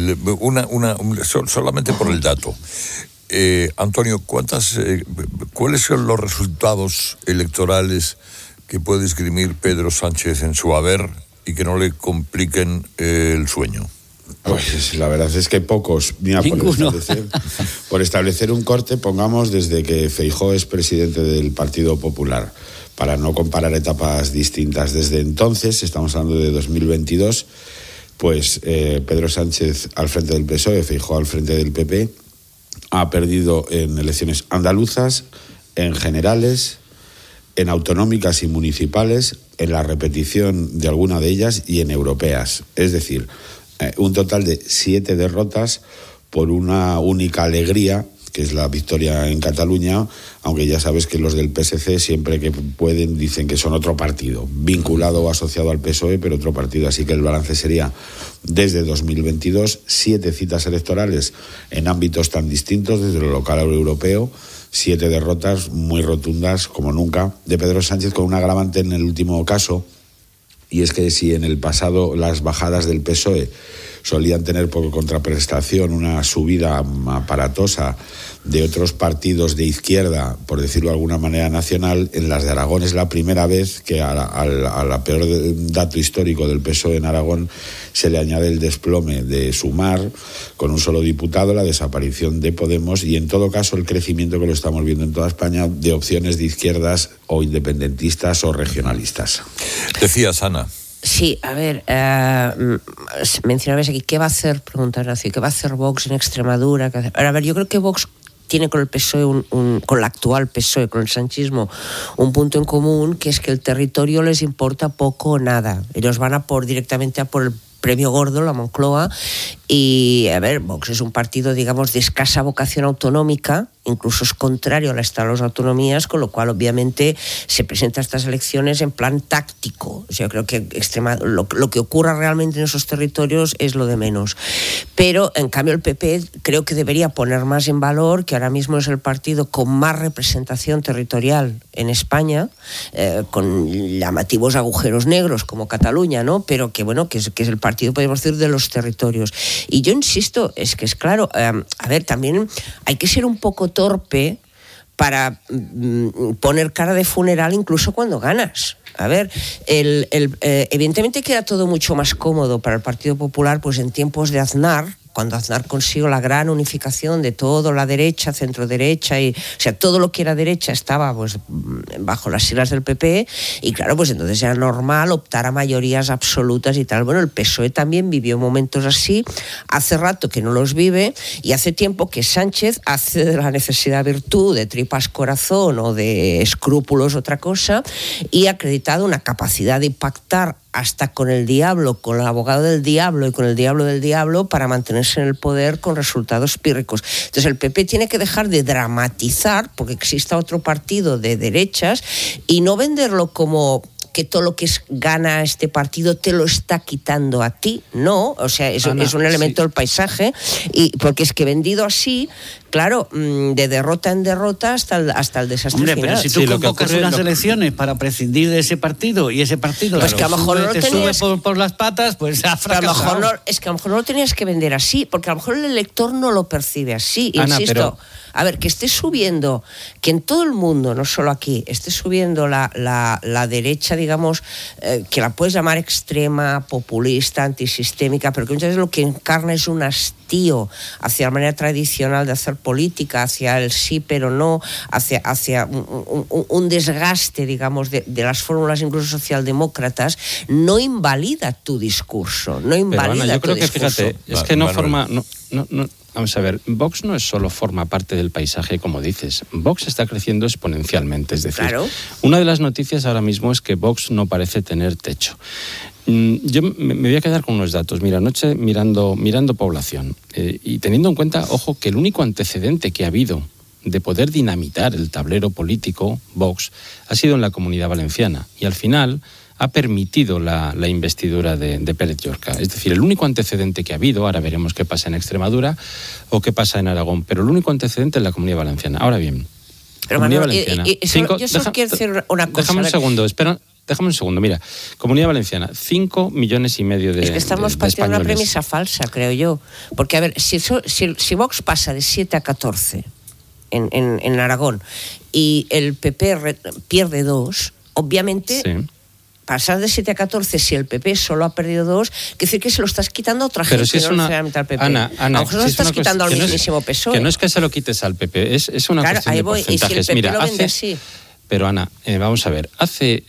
solamente por el dato. Antonio, ¿cuáles son los resultados electorales que puede esgrimir Pedro Sánchez en su haber y que no le compliquen el sueño? Pues la verdad es que pocos. Mira, por establecer un corte, pongamos desde que Feijóo es presidente del Partido Popular, para no comparar etapas distintas. Desde entonces, estamos hablando de 2022, pues Pedro Sánchez al frente del PSOE, Feijóo al frente del PP, ha perdido en elecciones andaluzas, en generales, en autonómicas y municipales, en la repetición de alguna de ellas y en europeas. Es decir, un total de 7 derrotas por una única alegría, que es la victoria en Cataluña, aunque ya sabes que los del PSC siempre que pueden dicen que son otro partido, vinculado o asociado al PSOE, pero otro partido. Así que el balance sería, desde 2022, 7 citas electorales en ámbitos tan distintos, desde lo local a lo europeo, 7 derrotas muy rotundas, como nunca, de Pedro Sánchez, con un agravante en el último caso. Y es que si en el pasado las bajadas del PSOE solían tener por contraprestación una subida aparatosa de otros partidos de izquierda, por decirlo de alguna manera nacional, en las de Aragón es la primera vez que a la peor dato histórico del PSOE en Aragón se le añade el desplome de Sumar, con un solo diputado, la desaparición de Podemos y, en todo caso, el crecimiento, que lo estamos viendo en toda España, de opciones de izquierdas o independentistas o regionalistas. Decías, Ana. Sí, a ver, mencionabas aquí, ¿qué va a hacer? Pregunta Ignacio, ¿qué va a hacer Vox en Extremadura? A ver, yo creo que Vox tiene con el PSOE, con el actual PSOE, con el sanchismo, un punto en común, que es que el territorio les importa poco o nada. Ellos van directamente a por el premio gordo, la Moncloa, y, a ver, Vox es un partido, digamos, de escasa vocación autonómica, incluso es contrario al Estado de las autonomías, con lo cual, obviamente, se presenta a estas elecciones en plan táctico. O sea, yo creo que lo que ocurra realmente en esos territorios es lo de menos. Pero, en cambio, el PP creo que debería poner más en valor que ahora mismo es el partido con más representación territorial en España, con llamativos agujeros negros como Cataluña, ¿no? Pero que, bueno, que es el partido, podemos decir, de los territorios. Y yo insisto, es claro, a ver, también hay que ser un poco torpe para poner cara de funeral incluso cuando ganas. A ver, evidentemente que era todo mucho más cómodo para el Partido Popular pues en tiempos de Aznar, cuando Aznar consiguió la gran unificación de todo, la derecha, centro-derecha, y, o sea, todo lo que era derecha estaba pues bajo las siglas del PP, y claro, pues entonces era normal optar a mayorías absolutas y tal. Bueno, el PSOE también vivió momentos así, hace rato que no los vive, y hace tiempo que Sánchez hace de la necesidad virtud, de tripas corazón o de escrúpulos otra cosa, y ha acreditado una capacidad de pactar hasta con el diablo, con el abogado del diablo y con el diablo del diablo para mantenerse en el poder con resultados pírricos. Entonces el PP tiene que dejar de dramatizar porque exista otro partido de derechas y no venderlo como que todo lo que gana este partido te lo está quitando a ti. No, o sea, eso es un elemento del paisaje, y porque es que vendido así, claro, de derrota en derrota hasta el desastre final. Pero si tú convocas unas elecciones para prescindir de ese partido y ese partido pues que a lo mejor no lo tenías, sube por las patas, pues ha fracasado. Es que a lo mejor no lo tenías que vender así, porque a lo mejor el elector no lo percibe así. Ana, insisto, a ver, que esté subiendo, que en todo el mundo, no solo aquí, esté subiendo la derecha, digamos, que la puedes llamar extrema, populista, antisistémica, pero que muchas veces lo que encarna es un hastío hacia la manera tradicional de hacer política, hacia el sí pero no, hacia un desgaste, digamos, de las fórmulas incluso socialdemócratas, no invalida tu discurso, no invalida. Pero, Ana, yo creo tu que, discurso. fíjate, es que no forma... No, vamos a ver, Vox no es solo forma parte del paisaje, como dices. Vox está creciendo exponencialmente. Es decir, claro, una de las noticias ahora mismo es que Vox no parece tener techo. Yo me voy a quedar con unos datos. Mira, anoche mirando población y teniendo en cuenta, ojo, que el único antecedente que ha habido de poder dinamitar el tablero político, Vox, ha sido en la Comunidad Valenciana. Y al final ha permitido la investidura de Pérez Llorca. Es decir, el único antecedente que ha habido, ahora veremos qué pasa en Extremadura o qué pasa en Aragón, pero el único antecedente es la Comunidad Valenciana. Ahora bien, pero Comunidad Manuel, Valenciana... yo solo quiero decir una cosa. Déjame un segundo, espera. Déjame un segundo, mira, Comunidad Valenciana, 5,5 millones de Es que estamos partiendo de una premisa falsa, creo yo. Porque, a ver, si Vox pasa de 7 a 14 en Aragón y el PP pierde 2, obviamente... Sí. Pasar de 7 a 14, si el PP solo ha perdido 2, quiere decir que se lo estás quitando a otra pero gente, si no necesariamente al PP. Ana, a lo mejor se lo estás quitando al mismísimo PSOE. Que no es que se lo quites al PP, es una claro, cuestión ahí de voy, porcentajes. Y si el PP mira, lo vende así. Pero Ana, vamos a ver, hace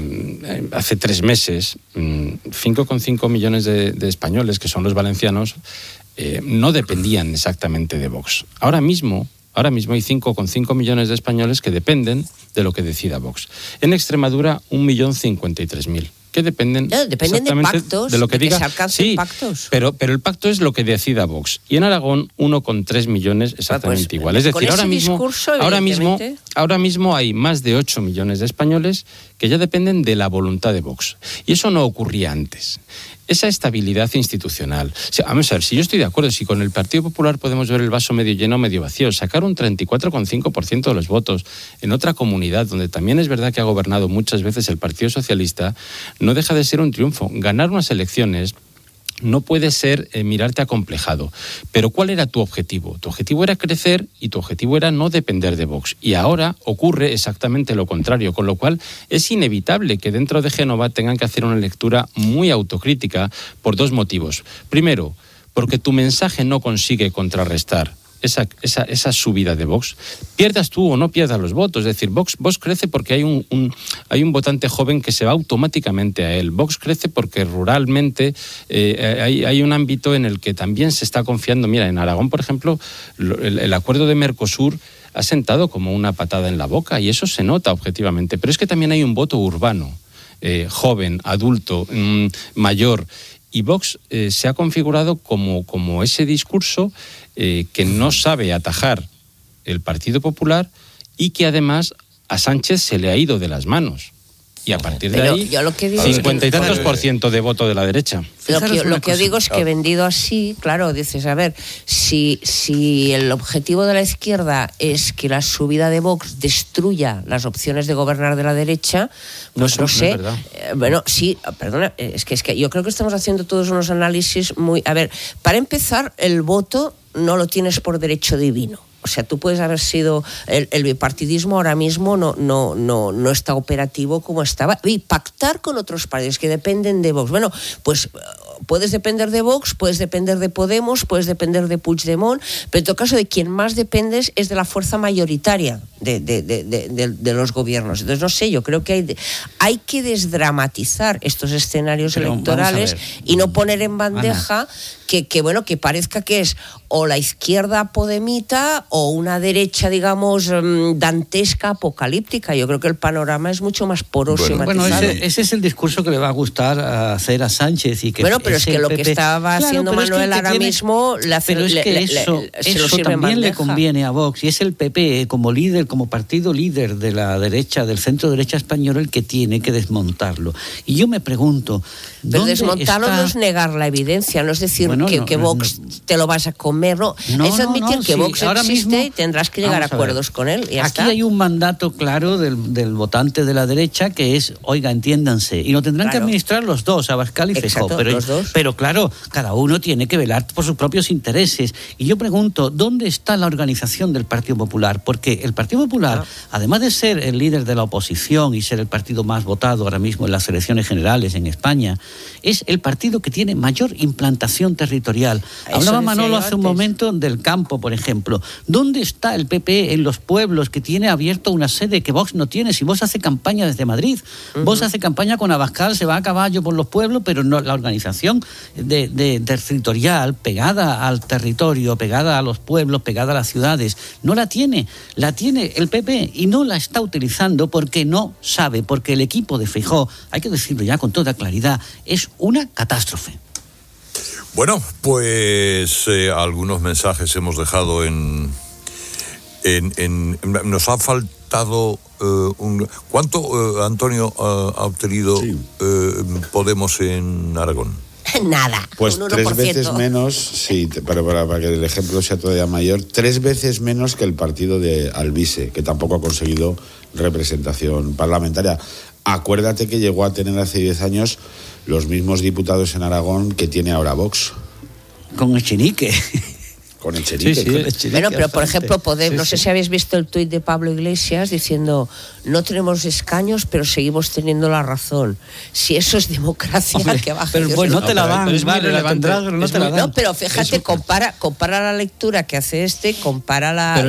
3 meses, 5,5 millones de españoles, que son los valencianos, no dependían exactamente de Vox. Ahora mismo hay 5,5 millones de españoles que dependen de lo que decida Vox. En Extremadura, 1.053.000. Que dependen de pactos, de lo que diga. Que se alcancen sí, pactos. Pero el pacto es lo que decida Vox. Y en Aragón, 1,3 millones exactamente igual. Es decir, ahora mismo hay más de 8 millones de españoles que ya dependen de la voluntad de Vox. Y eso no ocurría antes. Esa estabilidad institucional. O sea, vamos a ver, si yo estoy de acuerdo, si con el Partido Popular podemos ver el vaso medio lleno o medio vacío, sacar un 34,5% de los votos en otra comunidad donde también es verdad que ha gobernado muchas veces el Partido Socialista, no deja de ser un triunfo. Ganar unas elecciones no puede ser mirarte acomplejado. Pero ¿cuál era tu objetivo? Tu objetivo era crecer y tu objetivo era no depender de Vox. Y ahora ocurre exactamente lo contrario, con lo cual es inevitable que dentro de Génova tengan que hacer una lectura muy autocrítica por 2 motivos. Primero, porque tu mensaje no consigue contrarrestar esa subida de Vox, pierdas tú o no pierdas los votos. Es decir, Vox crece porque hay un votante joven que se va automáticamente a él. Vox crece porque ruralmente hay un ámbito en el que también se está confiando. Mira, en Aragón, por ejemplo, el acuerdo de Mercosur ha sentado como una patada en la boca y eso se nota objetivamente. Pero es que también hay un voto urbano, joven, adulto, mayor. Y Vox se ha configurado como ese discurso que no sabe atajar el Partido Popular y que además a Sánchez se le ha ido de las manos. Y a partir de ahí, 50 y tantos % de voto de la derecha. Lo que digo es que vendido así, claro, dices, a ver, si el objetivo de la izquierda es que la subida de Vox destruya las opciones de gobernar de la derecha, pues no sé. Bueno, sí, perdona, es que yo creo que estamos haciendo todos unos análisis muy... A ver, para empezar, el voto no lo tienes por derecho divino. O sea, tú puedes haber sido... El bipartidismo ahora mismo no está operativo como estaba. Y pactar con otros partidos que dependen de Vox. Bueno, pues puedes depender de Vox, puedes depender de Podemos, puedes depender de Puigdemont, pero en todo caso de quien más dependes es de la fuerza mayoritaria de los gobiernos. Entonces, no sé, yo creo que hay que desdramatizar estos escenarios electorales y no poner en bandeja... Ana. Que parezca que es o la izquierda podemita o una derecha, digamos, dantesca, apocalíptica. Yo creo que el panorama es mucho más poroso y matizado. Ese es el discurso que le va a gustar hacer a Sánchez. Y que pero es que lo que estaba haciendo Manuel ahora mismo... Pero es que eso también le conviene a Vox. Y es el PP, como líder, como partido líder de la derecha, del centro derecha español, el que tiene que desmontarlo. Y yo me pregunto... Pero desmontarlo no es negar la evidencia, no es decir... que Vox te lo vas a comer, es admitir que Vox existe y tendrás que llegar a acuerdos con él. Y aquí hay un mandato claro del votante de la derecha que es, oiga, entiéndanse, y lo tendrán que administrar los dos, Abascal y Feijóo, pero claro, cada uno tiene que velar por sus propios intereses. Y yo pregunto, ¿dónde está la organización del Partido Popular? Porque el Partido Popular, además de ser el líder de la oposición y ser el partido más votado ahora mismo en las elecciones generales en España, es el partido que tiene mayor implantación territorial. Hablaba Manolo hace un momento del campo, por ejemplo. ¿Dónde está el PP en los pueblos que tiene abierto una sede que Vox no tiene? Si Vox hace campaña desde Madrid, Vox hace campaña con Abascal, se va a caballo por los pueblos, pero no, la organización territorial pegada al territorio, pegada a los pueblos, pegada a las ciudades, no la tiene. La tiene el PP y no la está utilizando porque no sabe, porque el equipo de Feijóo, hay que decirlo ya con toda claridad, es una catástrofe. Bueno, pues algunos mensajes hemos dejado nos ha faltado ¿cuánto, Antonio, ha obtenido Podemos en Aragón? Nada. Pues 3 veces menos, sí, para que el ejemplo sea todavía mayor, 3 veces menos que el partido de Alvise, que tampoco ha conseguido representación parlamentaria. Acuérdate que llegó a tener hace 10 años los mismos diputados en Aragón que tiene ahora Vox. Con Echenique. Con Echenique. Sí. Bueno, pero por ejemplo, no sé si habéis visto el tuit de Pablo Iglesias diciendo, no tenemos escaños, pero seguimos teniendo la razón. Si eso es democracia, que baja. Pero bueno, no te la dan, No, pero fíjate, compara la lectura que hace compara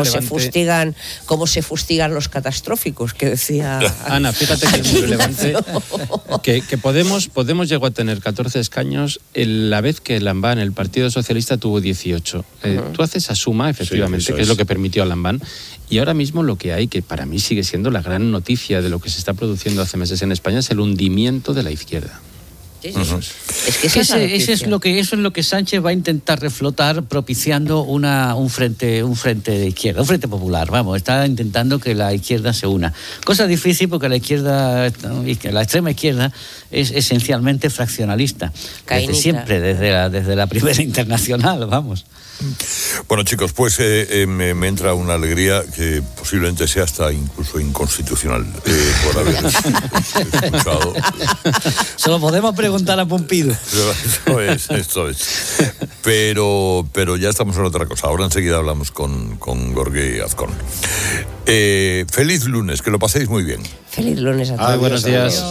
cómo se fustigan los catastróficos, que decía... Ana, fíjate que es muy relevante que Podemos llegó a tener 14 escaños la vez que Lambán, el Partido Socialista, tuvo 18. Tú haces esa suma, efectivamente, que es lo que permitió a Lambán, y ahora mismo lo que hay, que para mí sigue siendo la gran noticia de lo que se está produciendo hace meses en España, es el hundimiento de la izquierda. Es que eso es lo que Sánchez va a intentar reflotar, propiciando un frente de izquierda, un frente popular. Vamos, está intentando que la izquierda se una. Cosa difícil porque la extrema izquierda es esencialmente fraccionalista. Desde siempre, desde la primera internacional, vamos. Bueno, chicos, pues me entra una alegría que posiblemente sea hasta incluso inconstitucional por haber escuchado. Se lo podemos preguntar a Pompidou. Esto es. Pero ya estamos en otra cosa. Ahora enseguida hablamos con Jorge Azcón. Feliz lunes, que lo paséis muy bien. Feliz lunes a todos. Buenos días.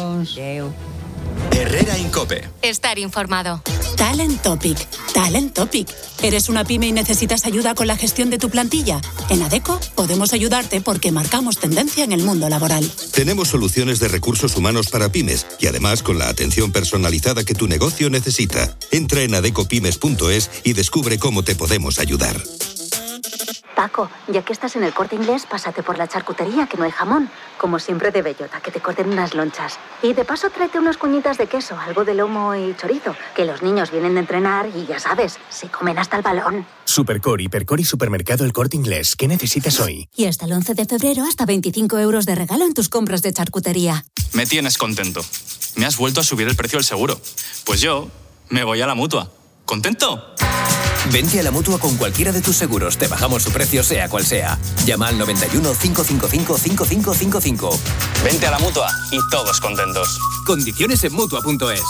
Herrera Incope. Estar informado. Talent Topic. ¿Eres una pyme y necesitas ayuda con la gestión de tu plantilla? En Adecco podemos ayudarte porque marcamos tendencia en el mundo laboral. Tenemos soluciones de recursos humanos para pymes y además con la atención personalizada que tu negocio necesita. Entra en adecopymes.es y descubre cómo te podemos ayudar. Paco, ya que estás en el Corte Inglés, pásate por la charcutería, que no hay jamón. Como siempre de bellota, que te corten unas lonchas. Y de paso tráete unas cuñitas de queso, algo de lomo y chorizo. Que los niños vienen de entrenar y ya sabes, se comen hasta el balón. Supercore, Hipercore y Supermercado El Corte Inglés. ¿Qué necesitas hoy? Y hasta el 11 de febrero, hasta 25 euros de regalo en tus compras de charcutería. Me tienes contento. Me has vuelto a subir el precio del seguro. Pues yo me voy a la Mutua. ¿Contento? Vente a la Mutua con cualquiera de tus seguros. Te bajamos su precio sea cual sea. Llama al 91 555 5555. Vente a la Mutua y todos contentos. Condiciones en Mutua.es.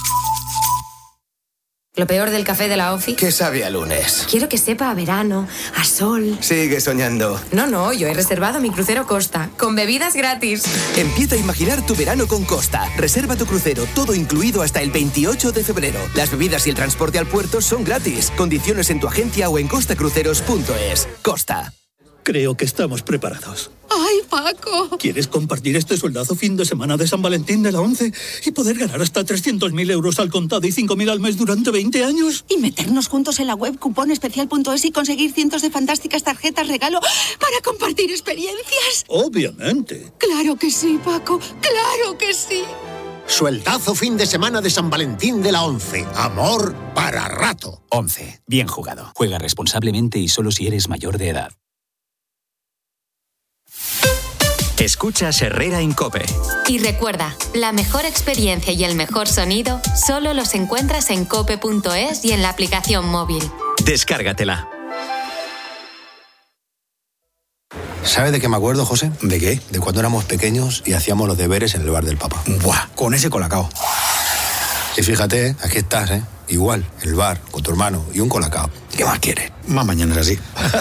Lo peor del café de la OFI. ¿Qué sabe a lunes? Quiero que sepa a verano, a sol. Sigue soñando. No, yo he reservado mi crucero Costa, con bebidas gratis. Empieza a imaginar tu verano con Costa. Reserva tu crucero, todo incluido hasta el 28 de febrero. Las bebidas y el transporte al puerto son gratis. Condiciones en tu agencia o en costacruceros.es. Costa. Creo que estamos preparados. ¡Ay, Paco! ¿Quieres compartir este sueldazo fin de semana de San Valentín de la ONCE y poder ganar hasta 300.000 euros al contado y 5.000 al mes durante 20 años? Y meternos juntos en la web cuponespecial.es y conseguir cientos de fantásticas tarjetas regalo para compartir experiencias. Obviamente. ¡Claro que sí, Paco! ¡Claro que sí! Sueldazo fin de semana de San Valentín de la ONCE. Amor para rato. ONCE. Bien jugado. Juega responsablemente y solo si eres mayor de edad. Escuchas Herrera en COPE. Y recuerda, la mejor experiencia y el mejor sonido solo los encuentras en cope.es y en la aplicación móvil. Descárgatela. ¿Sabe de qué me acuerdo, José? ¿De qué? De cuando éramos pequeños y hacíamos los deberes en el bar del Papa. ¡Buah! Con ese colacao. Y fíjate, aquí estás, Igual, el bar, con tu hermano y un colacao. ¿Qué más quieres? Más mañana es así.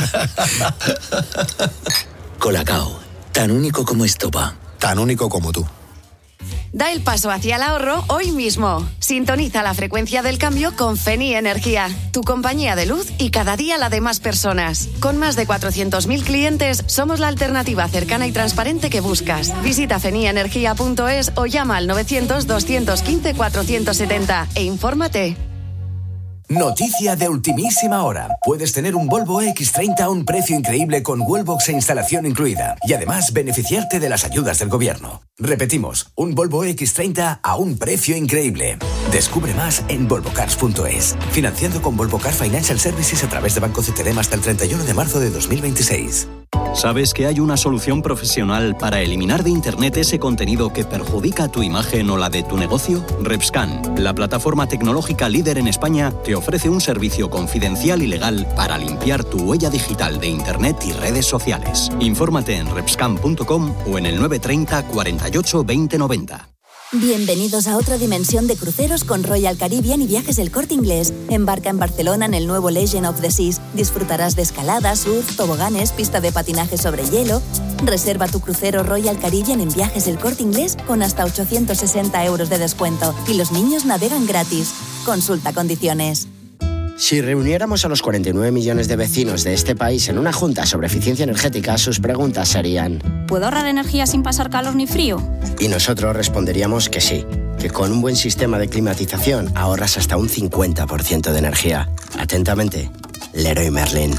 Colacao, tan único como estopa. Tan único como tú. Da el paso hacia el ahorro hoy mismo. Sintoniza la frecuencia del cambio con Feni Energía, tu compañía de luz y cada día la de más personas. Con más de 400.000 clientes, somos la alternativa cercana y transparente que buscas. Visita fenienergia.es o llama al 900-215-470 e infórmate. Noticia de ultimísima hora. Puedes tener un Volvo X30 a un precio increíble con Wallbox e instalación incluida. Y además beneficiarte de las ayudas del gobierno. Repetimos, un Volvo X30 a un precio increíble. Descubre más en volvocars.es. Financiando con Volvo Car Financial Services a través de Banco CTLM hasta el 31 de marzo de 2026. ¿Sabes que hay una solución profesional para eliminar de Internet ese contenido que perjudica tu imagen o la de tu negocio? Repscan, la plataforma tecnológica líder en España, te ofrece un servicio confidencial y legal para limpiar tu huella digital de Internet y redes sociales. Infórmate en repscan.com o en el 930 48 20 90. Bienvenidos a otra dimensión de cruceros con Royal Caribbean y Viajes del Corte Inglés. Embarca en Barcelona en el nuevo Legend of the Seas. Disfrutarás de escalada, surf, toboganes, pista de patinaje sobre hielo. Reserva tu crucero Royal Caribbean en Viajes del Corte Inglés con hasta 860 euros de descuento. Y los niños navegan gratis. Consulta condiciones. Si reuniéramos a los 49 millones de vecinos de este país en una junta sobre eficiencia energética, sus preguntas serían: ¿puedo ahorrar energía sin pasar calor ni frío? Y nosotros responderíamos que sí, que con un buen sistema de climatización ahorras hasta un 50% de energía. Atentamente, Leroy Merlin.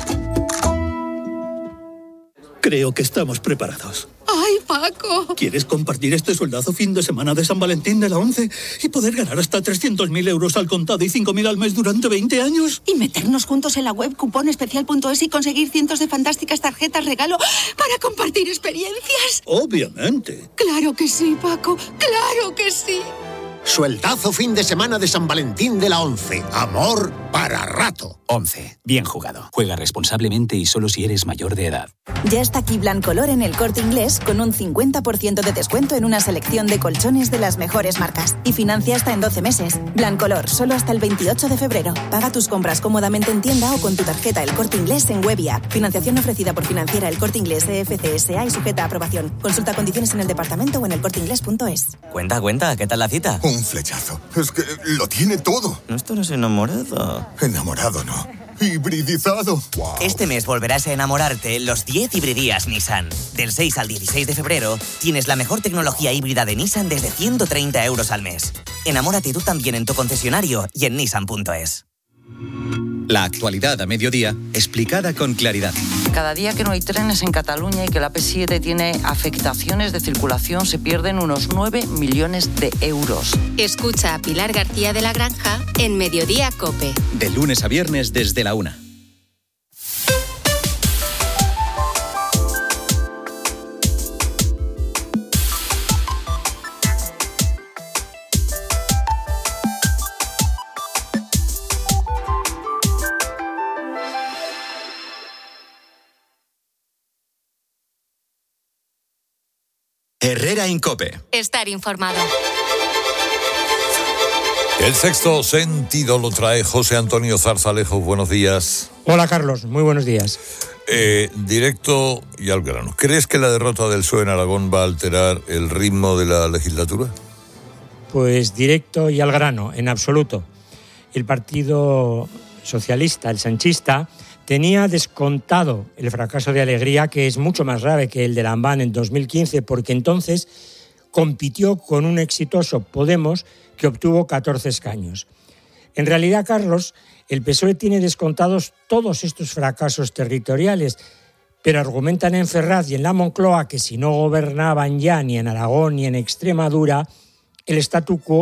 Creo que estamos preparados. ¡Ay, Paco! ¿Quieres compartir este sueldazo fin de semana de San Valentín de la ONCE y poder ganar hasta 300.000 euros al contado y 5.000 al mes durante 20 años? Y meternos juntos en la web cuponespecial.es y conseguir cientos de fantásticas tarjetas regalo para compartir experiencias. Obviamente. ¡Claro que sí, Paco! ¡Claro que sí! Sueldazo fin de semana de San Valentín de la ONCE. Amor para rato. ONCE. Bien jugado. Juega responsablemente y solo si eres mayor de edad. Ya está aquí Blancolor en el Corte Inglés con un 50% de descuento en una selección de colchones de las mejores marcas. Y financia hasta en 12 meses. Blancolor, solo hasta el 28 de febrero. Paga tus compras cómodamente en tienda o con tu tarjeta El Corte Inglés en web y app. Financiación ofrecida por Financiera El Corte Inglés EFCSA y sujeta a aprobación. Consulta condiciones en el departamento o en elcorteinglés.es. Cuenta, ¿qué tal la cita? Un flechazo. Es que lo tiene todo. No estarás enamorado. Enamorado no. Hibridizado. Wow. Este mes volverás a enamorarte los 10 hibridías Nissan. Del 6 al 16 de febrero tienes la mejor tecnología híbrida de Nissan desde 130 euros al mes. Enamórate tú también en tu concesionario y en nissan.es. La actualidad a mediodía, explicada con claridad. Cada día que no hay trenes en Cataluña y que la P7 tiene afectaciones de circulación, se pierden unos 9 millones de euros. Escucha a Pilar García de la Granja en Mediodía COPE. De lunes a viernes desde la 1. Herrera en COPE. Estar informado. El sexto sentido lo trae José Antonio Zarzalejo. Buenos días. Hola, Carlos. Muy buenos días. Directo y al grano. ¿Crees que la derrota del PSOE en Aragón va a alterar el ritmo de la legislatura? Pues directo y al grano, en absoluto. El Partido Socialista, el sanchista, tenía descontado el fracaso de Alegría, que es mucho más grave que el de Lambán en 2015, porque entonces compitió con un exitoso Podemos que obtuvo 14 escaños. En realidad, Carlos, el PSOE tiene descontados todos estos fracasos territoriales, pero argumentan en Ferraz y en la Moncloa que si no gobernaban ya ni en Aragón ni en Extremadura, el statu quo